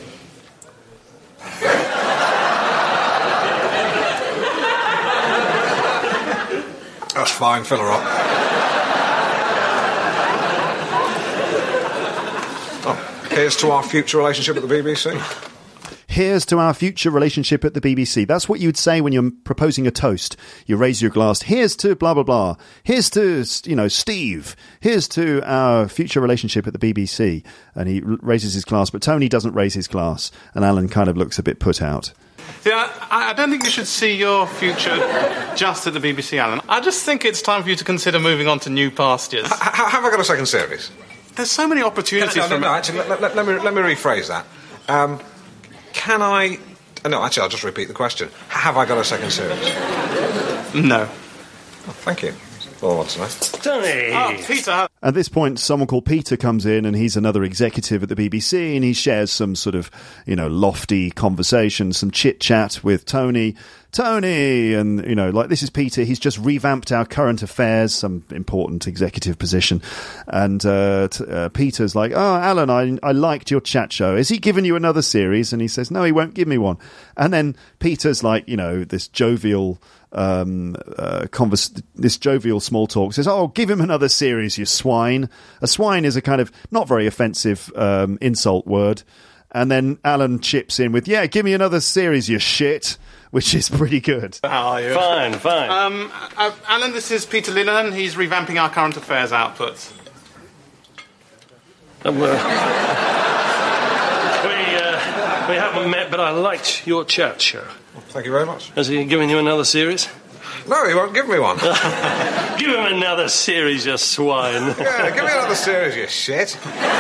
That's fine, fill her up. Oh, here's to our future relationship at the B B C. here's to our future relationship at the B B C. That's what you'd say when you're proposing a toast. You raise your glass. Here's to blah, blah, blah. Here's to, you know, Steve. Here's to our future relationship at the B B C. And he raises his glass, but Tony doesn't raise his glass. And Alan kind of looks a bit put out. Yeah, I, I don't think you should see your future just at the B B C, Alan. I just think it's time for you to consider moving on to new pastures. H- have I got a second series? There's so many opportunities. No, no, for no, no actually, let, let, let, me, let me rephrase that. Um, can I... No, actually, I'll just repeat the question. Have I got a second series? No. Oh, thank you. That's all I want to know. Tony! Oh, Peter! At this point, someone called Peter comes in, and he's another executive at the B B C, and he shares some sort of, you know, lofty conversation, some chit-chat with Tony. Tony! And, you know, like, this is Peter. He's just revamped our current affairs, some important executive position. And uh, t- uh, Peter's like, oh, Alan, I, I liked your chat show. Has he given you another series? And he says, no, he won't give me one. And then Peter's like, you know, this jovial... Um, uh, converse, this jovial small talk says, oh, give him another series, you swine. A swine is a kind of not very offensive um, insult word. And then Alan chips in with, yeah, give me another series, you shit, which is pretty good. How are you? Fine, fine. Um, uh, Alan, this is Peter Linehan. He's revamping our current affairs outputs. Um, uh, we, uh, we haven't met, but I liked your chat show. Thank you very much. Has he given you another series? No, he won't give me one. Give him another series, you swine. Yeah, give me another series, you shit.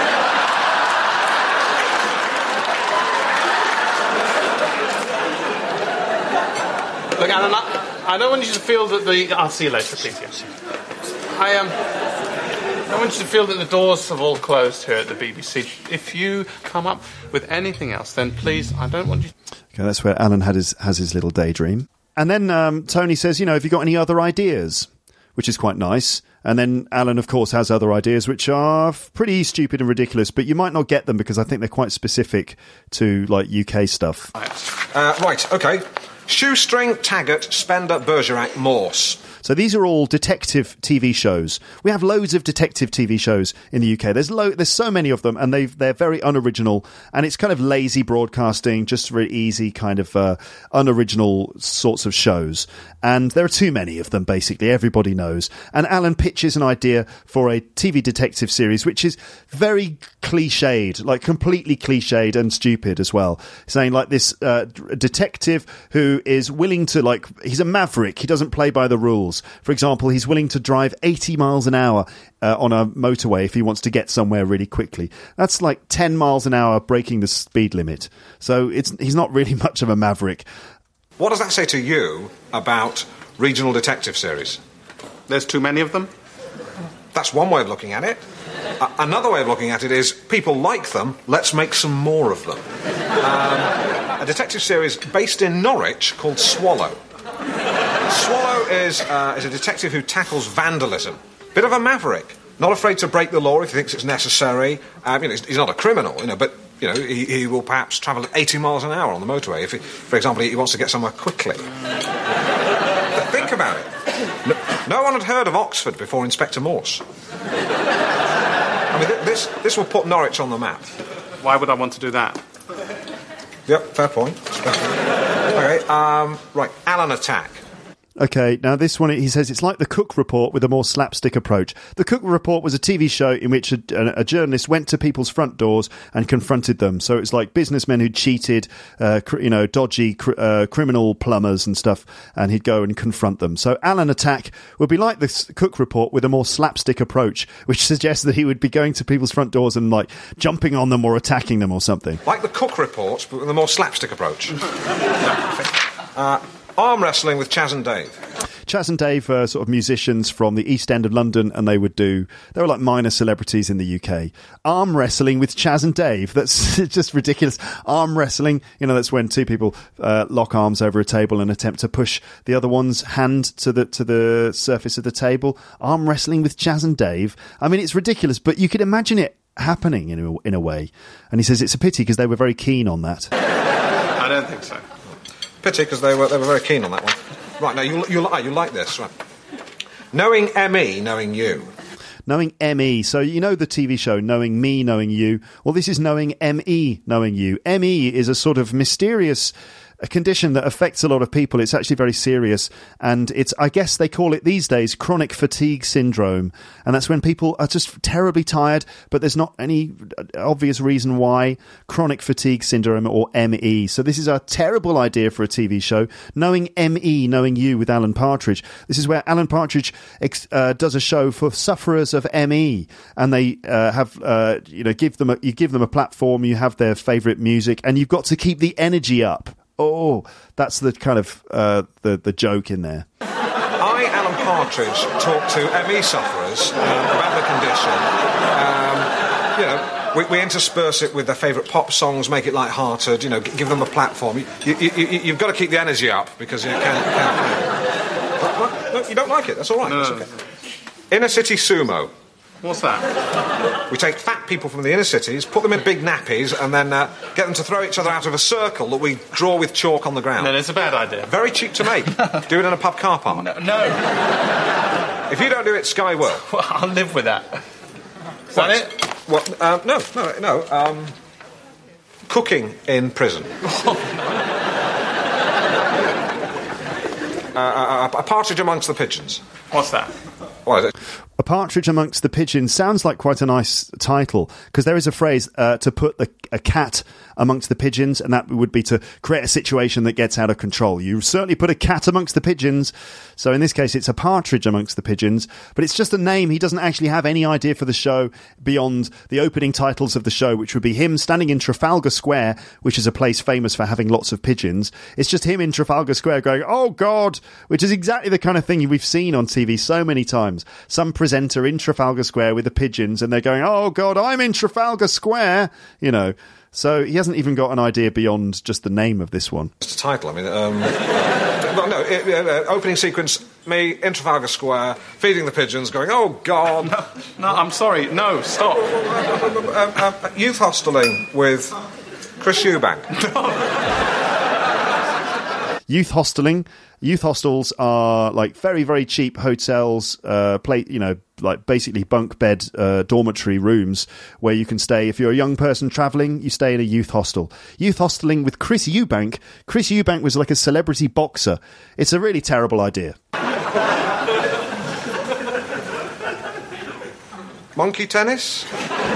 Look, Alan, I, I don't want you to feel that the... I'll see you later, Peter. I, um... I want you to feel that the doors have all closed here at the B B C. If you come up with anything else, then please, I don't want you... Okay, that's where Alan had his, has his little daydream. And then um, Tony says, you know, have you got any other ideas? Which is quite nice. And then Alan, of course, has other ideas which are pretty stupid and ridiculous, but you might not get them because I think they're quite specific to, like, U K stuff. Uh, right, OK. Shoestring, Taggart, Spender, Bergerac, Morse. So these are all detective T V shows. We have loads of detective T V shows in the U K. There's lo- there's so many of them, and they've, they're very unoriginal, and it's kind of lazy broadcasting, just very easy kind of uh, unoriginal sorts of shows. And there are too many of them, basically. Everybody knows. And Alan pitches an idea for a T V detective series, which is very cliched, like completely cliched and stupid as well. Saying like this uh, detective who is willing to, like, he's a maverick. He doesn't play by the rules. For example, he's willing to drive eighty miles an hour uh, on a motorway if he wants to get somewhere really quickly. That's like ten miles an hour breaking the speed limit. So it's he's not really much of a maverick. What does that say to you about regional detective series? There's too many of them? That's one way of looking at it. Uh, another way of looking at it is people like them, let's make some more of them. Um, a detective series based in Norwich called Swallow. Swallow is, uh, is a detective who tackles vandalism. Bit of a maverick. Not afraid to break the law if he thinks it's necessary. Um, you know, he's, he's not a criminal, you know, but you know, he, he will perhaps travel at eighty miles an hour on the motorway if, he, for example, he wants to get somewhere quickly. But think about it. No, no one had heard of Oxford before Inspector Morse. I mean, th- this this will put Norwich on the map. Why would I want to do that? Yep, fair point. Fair point. Okay, um, right, Alan Attack. Okay, now this one, he says it's like the Cook Report with a more slapstick approach. The Cook Report was a T V show in which a, a, a journalist went to people's front doors and confronted them. So it's like businessmen who cheated, uh, cr- you know, dodgy cr- uh, criminal plumbers and stuff, and he'd go and confront them. So Alan Attack would be like the Cook Report with a more slapstick approach, which suggests that he would be going to people's front doors and, like, jumping on them or attacking them or something. Like the Cook Report, but with a more slapstick approach. uh, arm wrestling with Chas and Dave. Chas and Dave are sort of musicians from the East End of London, and they would do, they were like minor celebrities in the U K. Arm wrestling with Chas and Dave, that's just ridiculous. Arm wrestling, you know, that's when two people uh, lock arms over a table and attempt to push the other one's hand to the to the surface of the table. Arm wrestling with Chas and Dave. I mean, it's ridiculous, but you could imagine it happening in a, in a way. And he says it's a pity because they were very keen on that. I don't think so. Pity, because they were they were very keen on that one. Right, now, you, you, you like this, right? Knowing M E, knowing you. knowing M E. So you know the T V show Knowing Me, Knowing You. Well, this is knowing M E, Knowing You. M E is a sort of mysterious a condition that affects a lot of people. It's actually very serious, and it's, I guess they call it these days, chronic fatigue syndrome, and that's when people are just terribly tired, but there's not any obvious reason why. Chronic fatigue syndrome, or M E. So this is a terrible idea for a T V show. Knowing M E, Knowing You, with Alan Partridge. This is where Alan Partridge ex- uh, does a show for sufferers of M E, and they uh, have uh, you know give them a, you give them a platform, you have their favourite music, and you've got to keep the energy up. Oh, that's the kind of uh, the the joke in there. I, Alan Partridge, talk to M E sufferers um, about the condition. Um, you know, we, we intersperse it with their favourite pop songs, make it light-hearted. You know, g- give them a platform. You, you, you, you've got to keep the energy up because you can't. can't but, but, no, you don't like it. That's all right. No. That's okay. Inner city sumo. What's that? We take fat people from the inner cities, put them in big nappies, and then uh, get them to throw each other out of a circle that we draw with chalk on the ground. No, it's a bad idea. Very cheap to make. Do it in a pub car park. No, no. If you don't do it, Sky will. Well, I'll live with that. Is that it? Well, um, no, no, no. Um, cooking in prison. uh, a, a partridge amongst the pigeons. What's that? What is it? A Partridge Amongst the Pigeons sounds like quite a nice title, because there is a phrase uh, to put the, a cat amongst the pigeons, and that would be to create a situation that gets out of control. You certainly put a cat amongst the pigeons, so in this case it's a partridge amongst the pigeons, but it's just a name. He doesn't actually have any idea for the show beyond the opening titles of the show, which would be him standing in Trafalgar Square, which is a place famous for having lots of pigeons. It's just him in Trafalgar Square going, "Oh God," which is exactly the kind of thing we've seen on T V so many times. Some presenter in Trafalgar Square with the pigeons, and they're going, "Oh God, I'm in Trafalgar Square," you know. So he hasn't even got an idea beyond just the name of this one. It's the title, I mean... Um, well, no, it, uh, opening sequence, me in Trafalgar Square, feeding the pigeons, going, "Oh, God." No, no, I'm sorry. No, stop. um, um, youth hosteling with Chris Eubank. Youth hosteling. Youth hostels are like very, very cheap hotels, uh, play, you know, like basically bunk bed uh, dormitory rooms where you can stay. If you're a young person travelling, you stay in a youth hostel. Youth hosteling with Chris Eubank. Chris Eubank was like a celebrity boxer. It's a really terrible idea. Monkey tennis?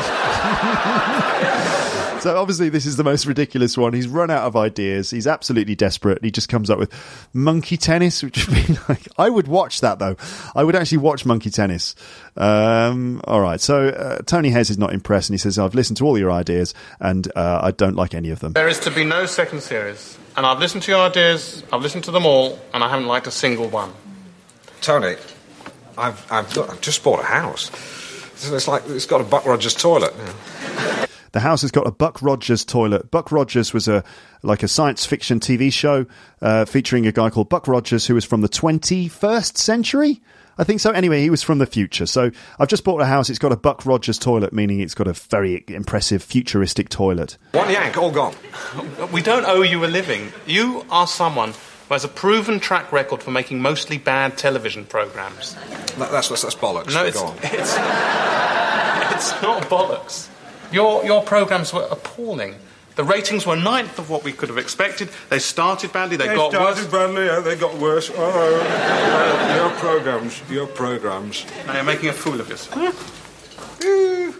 So obviously this is the most ridiculous one. He's run out of ideas. He's absolutely desperate. He just comes up with monkey tennis, which would be like... I would watch that, though. I would actually watch monkey tennis. Um, all right. So uh, Tony Hez is not impressed, and he says, "I've listened to all your ideas, and uh, I don't like any of them." There is to be no second series. And I've listened to your ideas, I've listened to them all, and I haven't liked a single one. Tony, I've, I've, got, I've just bought a house. It's like it's got a Buck Rogers toilet. Yeah. The house has got a Buck Rogers toilet. Buck Rogers was a like a science fiction T V show uh, featuring a guy called Buck Rogers, who was from the twenty-first century, I think so. Anyway, he was from the future. So I've just bought a house. It's got a Buck Rogers toilet, meaning it's got a very impressive futuristic toilet. One yank, all gone. We don't owe you a living. You are someone who has a proven track record for making mostly bad television programmes. That, that's, that's, that's bollocks. No, it's, Go on. it's, it's not bollocks. Your your programmes were appalling. The ratings were ninth of what we could have expected. They started badly. They, they got started worse. badly. Yeah, they got worse. Oh, uh, your programmes. Your programmes. Now you're making a fool of yourself. Who,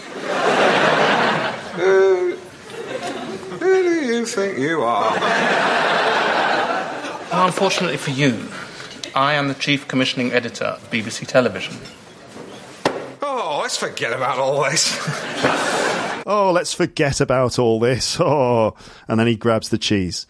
who, who do you think you are? Well, unfortunately for you, I am the chief commissioning editor of B B C Television. Oh, let's forget about all this. Oh, let's forget about all this. Oh, and then he grabs the cheese.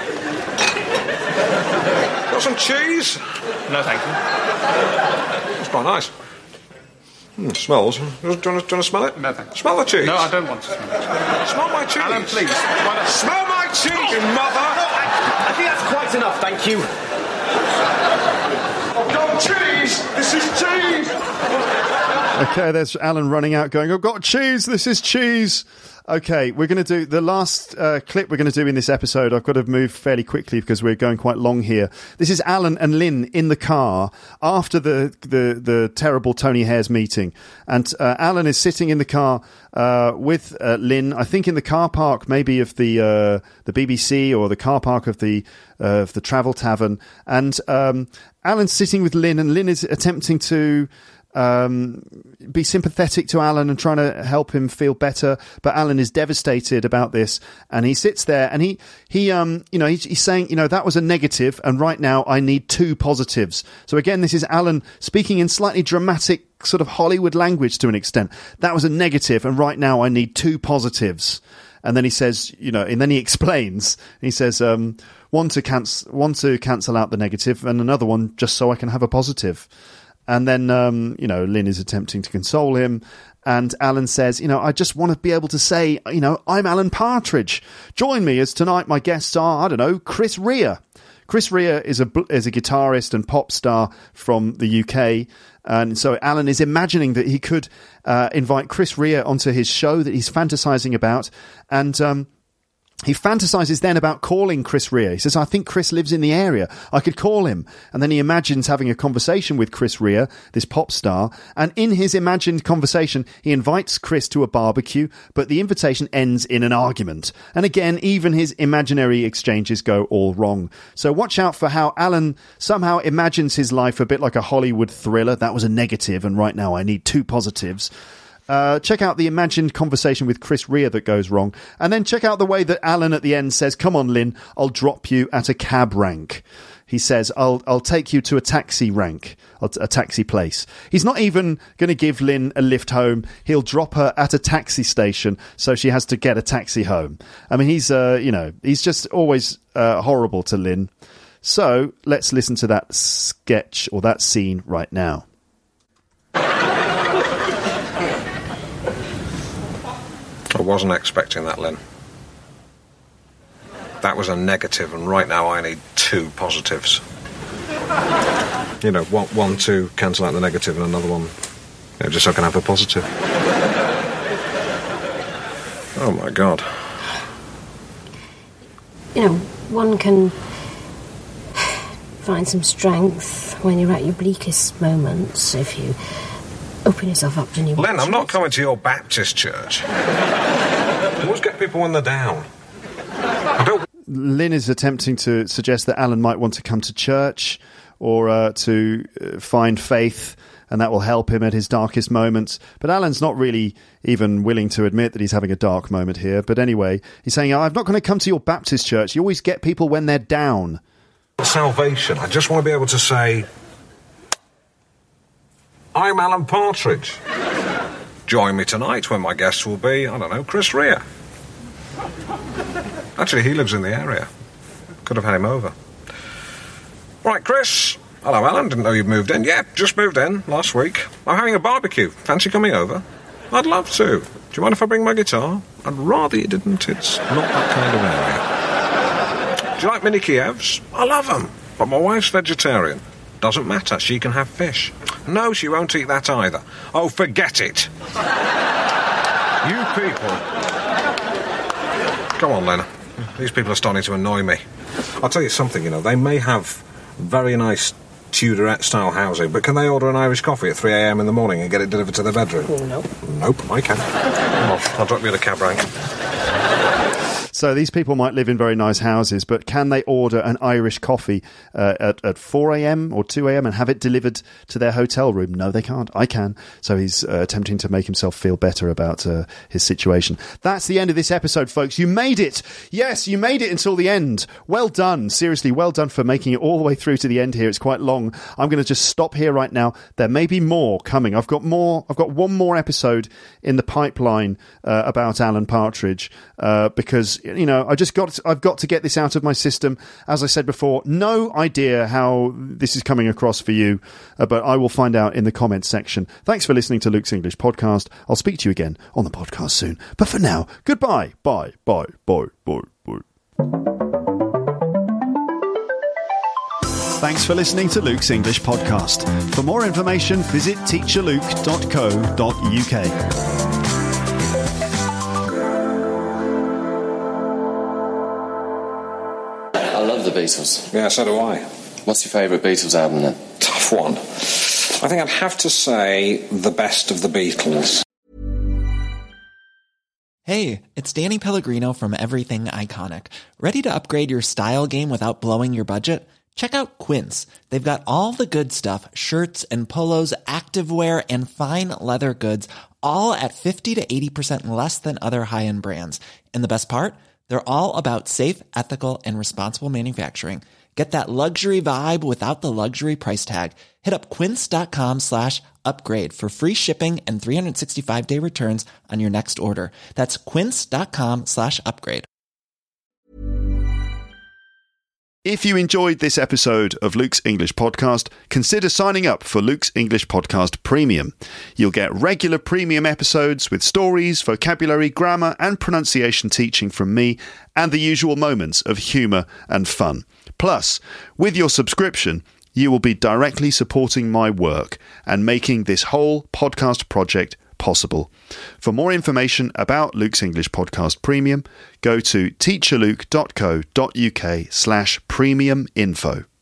Got some cheese? No, thank you. It's quite nice. Mm, smells. Do you, want to, do you want to smell it? No, thank you. Smell the cheese. No, I don't want to smell it. Smell my cheese. Alan, please. Why not? Smell my cheese, you mother! I think that's quite enough, thank you. I've got cheese! This is cheese! Okay, there's Alan running out going, I've got cheese, this is cheese. Okay, we're going to do the last uh, clip we're going to do in this episode. I've got to move fairly quickly because we're going quite long here. This is Alan and Lynn in the car after the the, the terrible Tony Hare's meeting. And uh, Alan is sitting in the car uh, with uh, Lynn, I think in the car park maybe of the uh, the B B C or the car park of the uh, of the Travel Tavern. And um, Alan's sitting with Lynn, and Lynn is attempting to Um, be sympathetic to Alan and trying to help him feel better, but Alan is devastated about this, and he sits there and he he um you know he's, he's saying, you know, that was a negative, and right now I need two positives. So again, this is Alan speaking in slightly dramatic sort of Hollywood language to an extent. That was a negative, and right now I need two positives. And then he says, you know, and then he explains. He says, um, one to cancel, one to cancel out the negative, and another one just so I can have a positive. And then, um, you know, Lynn is attempting to console him. And Alan says, you know, I just want to be able to say, you know, I'm Alan Partridge. Join me as tonight my guests are, I don't know, Chris Rea. Chris Rea is a, is a guitarist and pop star from the U K. And so Alan is imagining that he could uh, invite Chris Rea onto his show that he's fantasizing about. And um he fantasizes then about calling Chris Rea. He says, I think Chris lives in the area. I could call him. And then he imagines having a conversation with Chris Rea, this pop star. And in his imagined conversation, he invites Chris to a barbecue, but the invitation ends in an argument. And again, even his imaginary exchanges go all wrong. So watch out for how Alan somehow imagines his life a bit like a Hollywood thriller. That was a negative, and right now I need two positives. Uh, check out the imagined conversation with Chris Rea that goes wrong. And then check out the way that Alan at the end says, come on, Lynn, I'll drop you at a cab rank. He says, I'll I'll take you to a taxi rank, a taxi place. He's not even going to give Lynn a lift home. He'll drop her at a taxi station so she has to get a taxi home. I mean, he's, uh, you know, he's just always uh, horrible to Lynn. So let's listen to that sketch or that scene right now. I wasn't expecting that, Lynn. That was a negative, and right now I need two positives. You know, one, one to cancel out the negative, and another one, you know, just so I can have a positive. Oh, my God. You know, one can find some strength when you're at your bleakest moments if you open yourself up to new Lynn, I'm not coming to your Baptist church. You always get people when they're down. I don't... Lynn is attempting to suggest that Alan might want to come to church or uh, to uh, find faith, and that will help him at his darkest moments. But Alan's not really even willing to admit that he's having a dark moment here. But anyway, he's saying, I'm not going to come to your Baptist church. You always get people when they're down. Salvation. I just want to be able to say, I'm Alan Partridge. Join me tonight when my guests will be, I don't know, Chris Rea. Actually, he lives in the area. Could have had him over. Right, Chris. Hello, Alan. Didn't know you'd moved in. Yeah, just moved in last week. I'm having a barbecue. Fancy coming over? I'd love to. Do you mind if I bring my guitar? I'd rather you didn't. It's not that kind of area. Do you like mini Kievs? I love them. But my wife's vegetarian. Doesn't matter, she can have fish. No, she won't eat that either. Oh, forget it. You people. Come on, Lena. These people are starting to annoy me. I'll tell you something, you know, they may have very nice Tudorette-style housing, but can they order an Irish coffee at three a.m. in the morning and get it delivered to their bedroom? Nope. Nope, I can. Come on, I'll drop you at a cab rank. So these people might live in very nice houses, but can they order an Irish coffee uh, at, at four a.m. or two a.m. and have it delivered to their hotel room? No, they can't. I can. So he's uh, attempting to make himself feel better about uh, his situation. That's the end of this episode, folks. You made it. Yes, you made it until the end. Well done. Seriously, well done for making it all the way through to the end here. It's quite long. I'm going to just stop here right now. There may be more coming. I've got more. I've got one more episode in the pipeline uh, about Alan Partridge uh, because, you know, I just got to, I've got to get this out of my system. As I said before, no idea how this is coming across for you, uh, but I will find out in the comments section. Thanks for listening to Luke's English Podcast. I'll speak to you again on the podcast soon. But for now, goodbye. Bye. Bye. Bye. Bye. Bye. Thanks for listening to Luke's English Podcast. For more information, visit teacher luke dot co dot uk. I love the Beatles. Yeah, so do I. What's your favourite Beatles album then? Tough one. I think I'd have to say The Best of the Beatles. Hey, it's Danny Pellegrino from Everything Iconic. Ready to upgrade your style game without blowing your budget? Check out Quince. They've got all the good stuff, shirts and polos, activewear, and fine leather goods, all at fifty to eighty percent less than other high-end brands. And the best part? They're all about safe, ethical, and responsible manufacturing. Get that luxury vibe without the luxury price tag. Hit up quince.com slash upgrade for free shipping and three sixty-five day returns on your next order. That's quince.com slash upgrade. If you enjoyed this episode of Luke's English Podcast, consider signing up for Luke's English Podcast Premium. You'll get regular premium episodes with stories, vocabulary, grammar, and pronunciation teaching from me, and the usual moments of humour and fun. Plus, with your subscription, you will be directly supporting my work and making this whole podcast project possible. For more information about Luke's English Podcast Premium, go to teacher luke dot co dot uk slash premium info.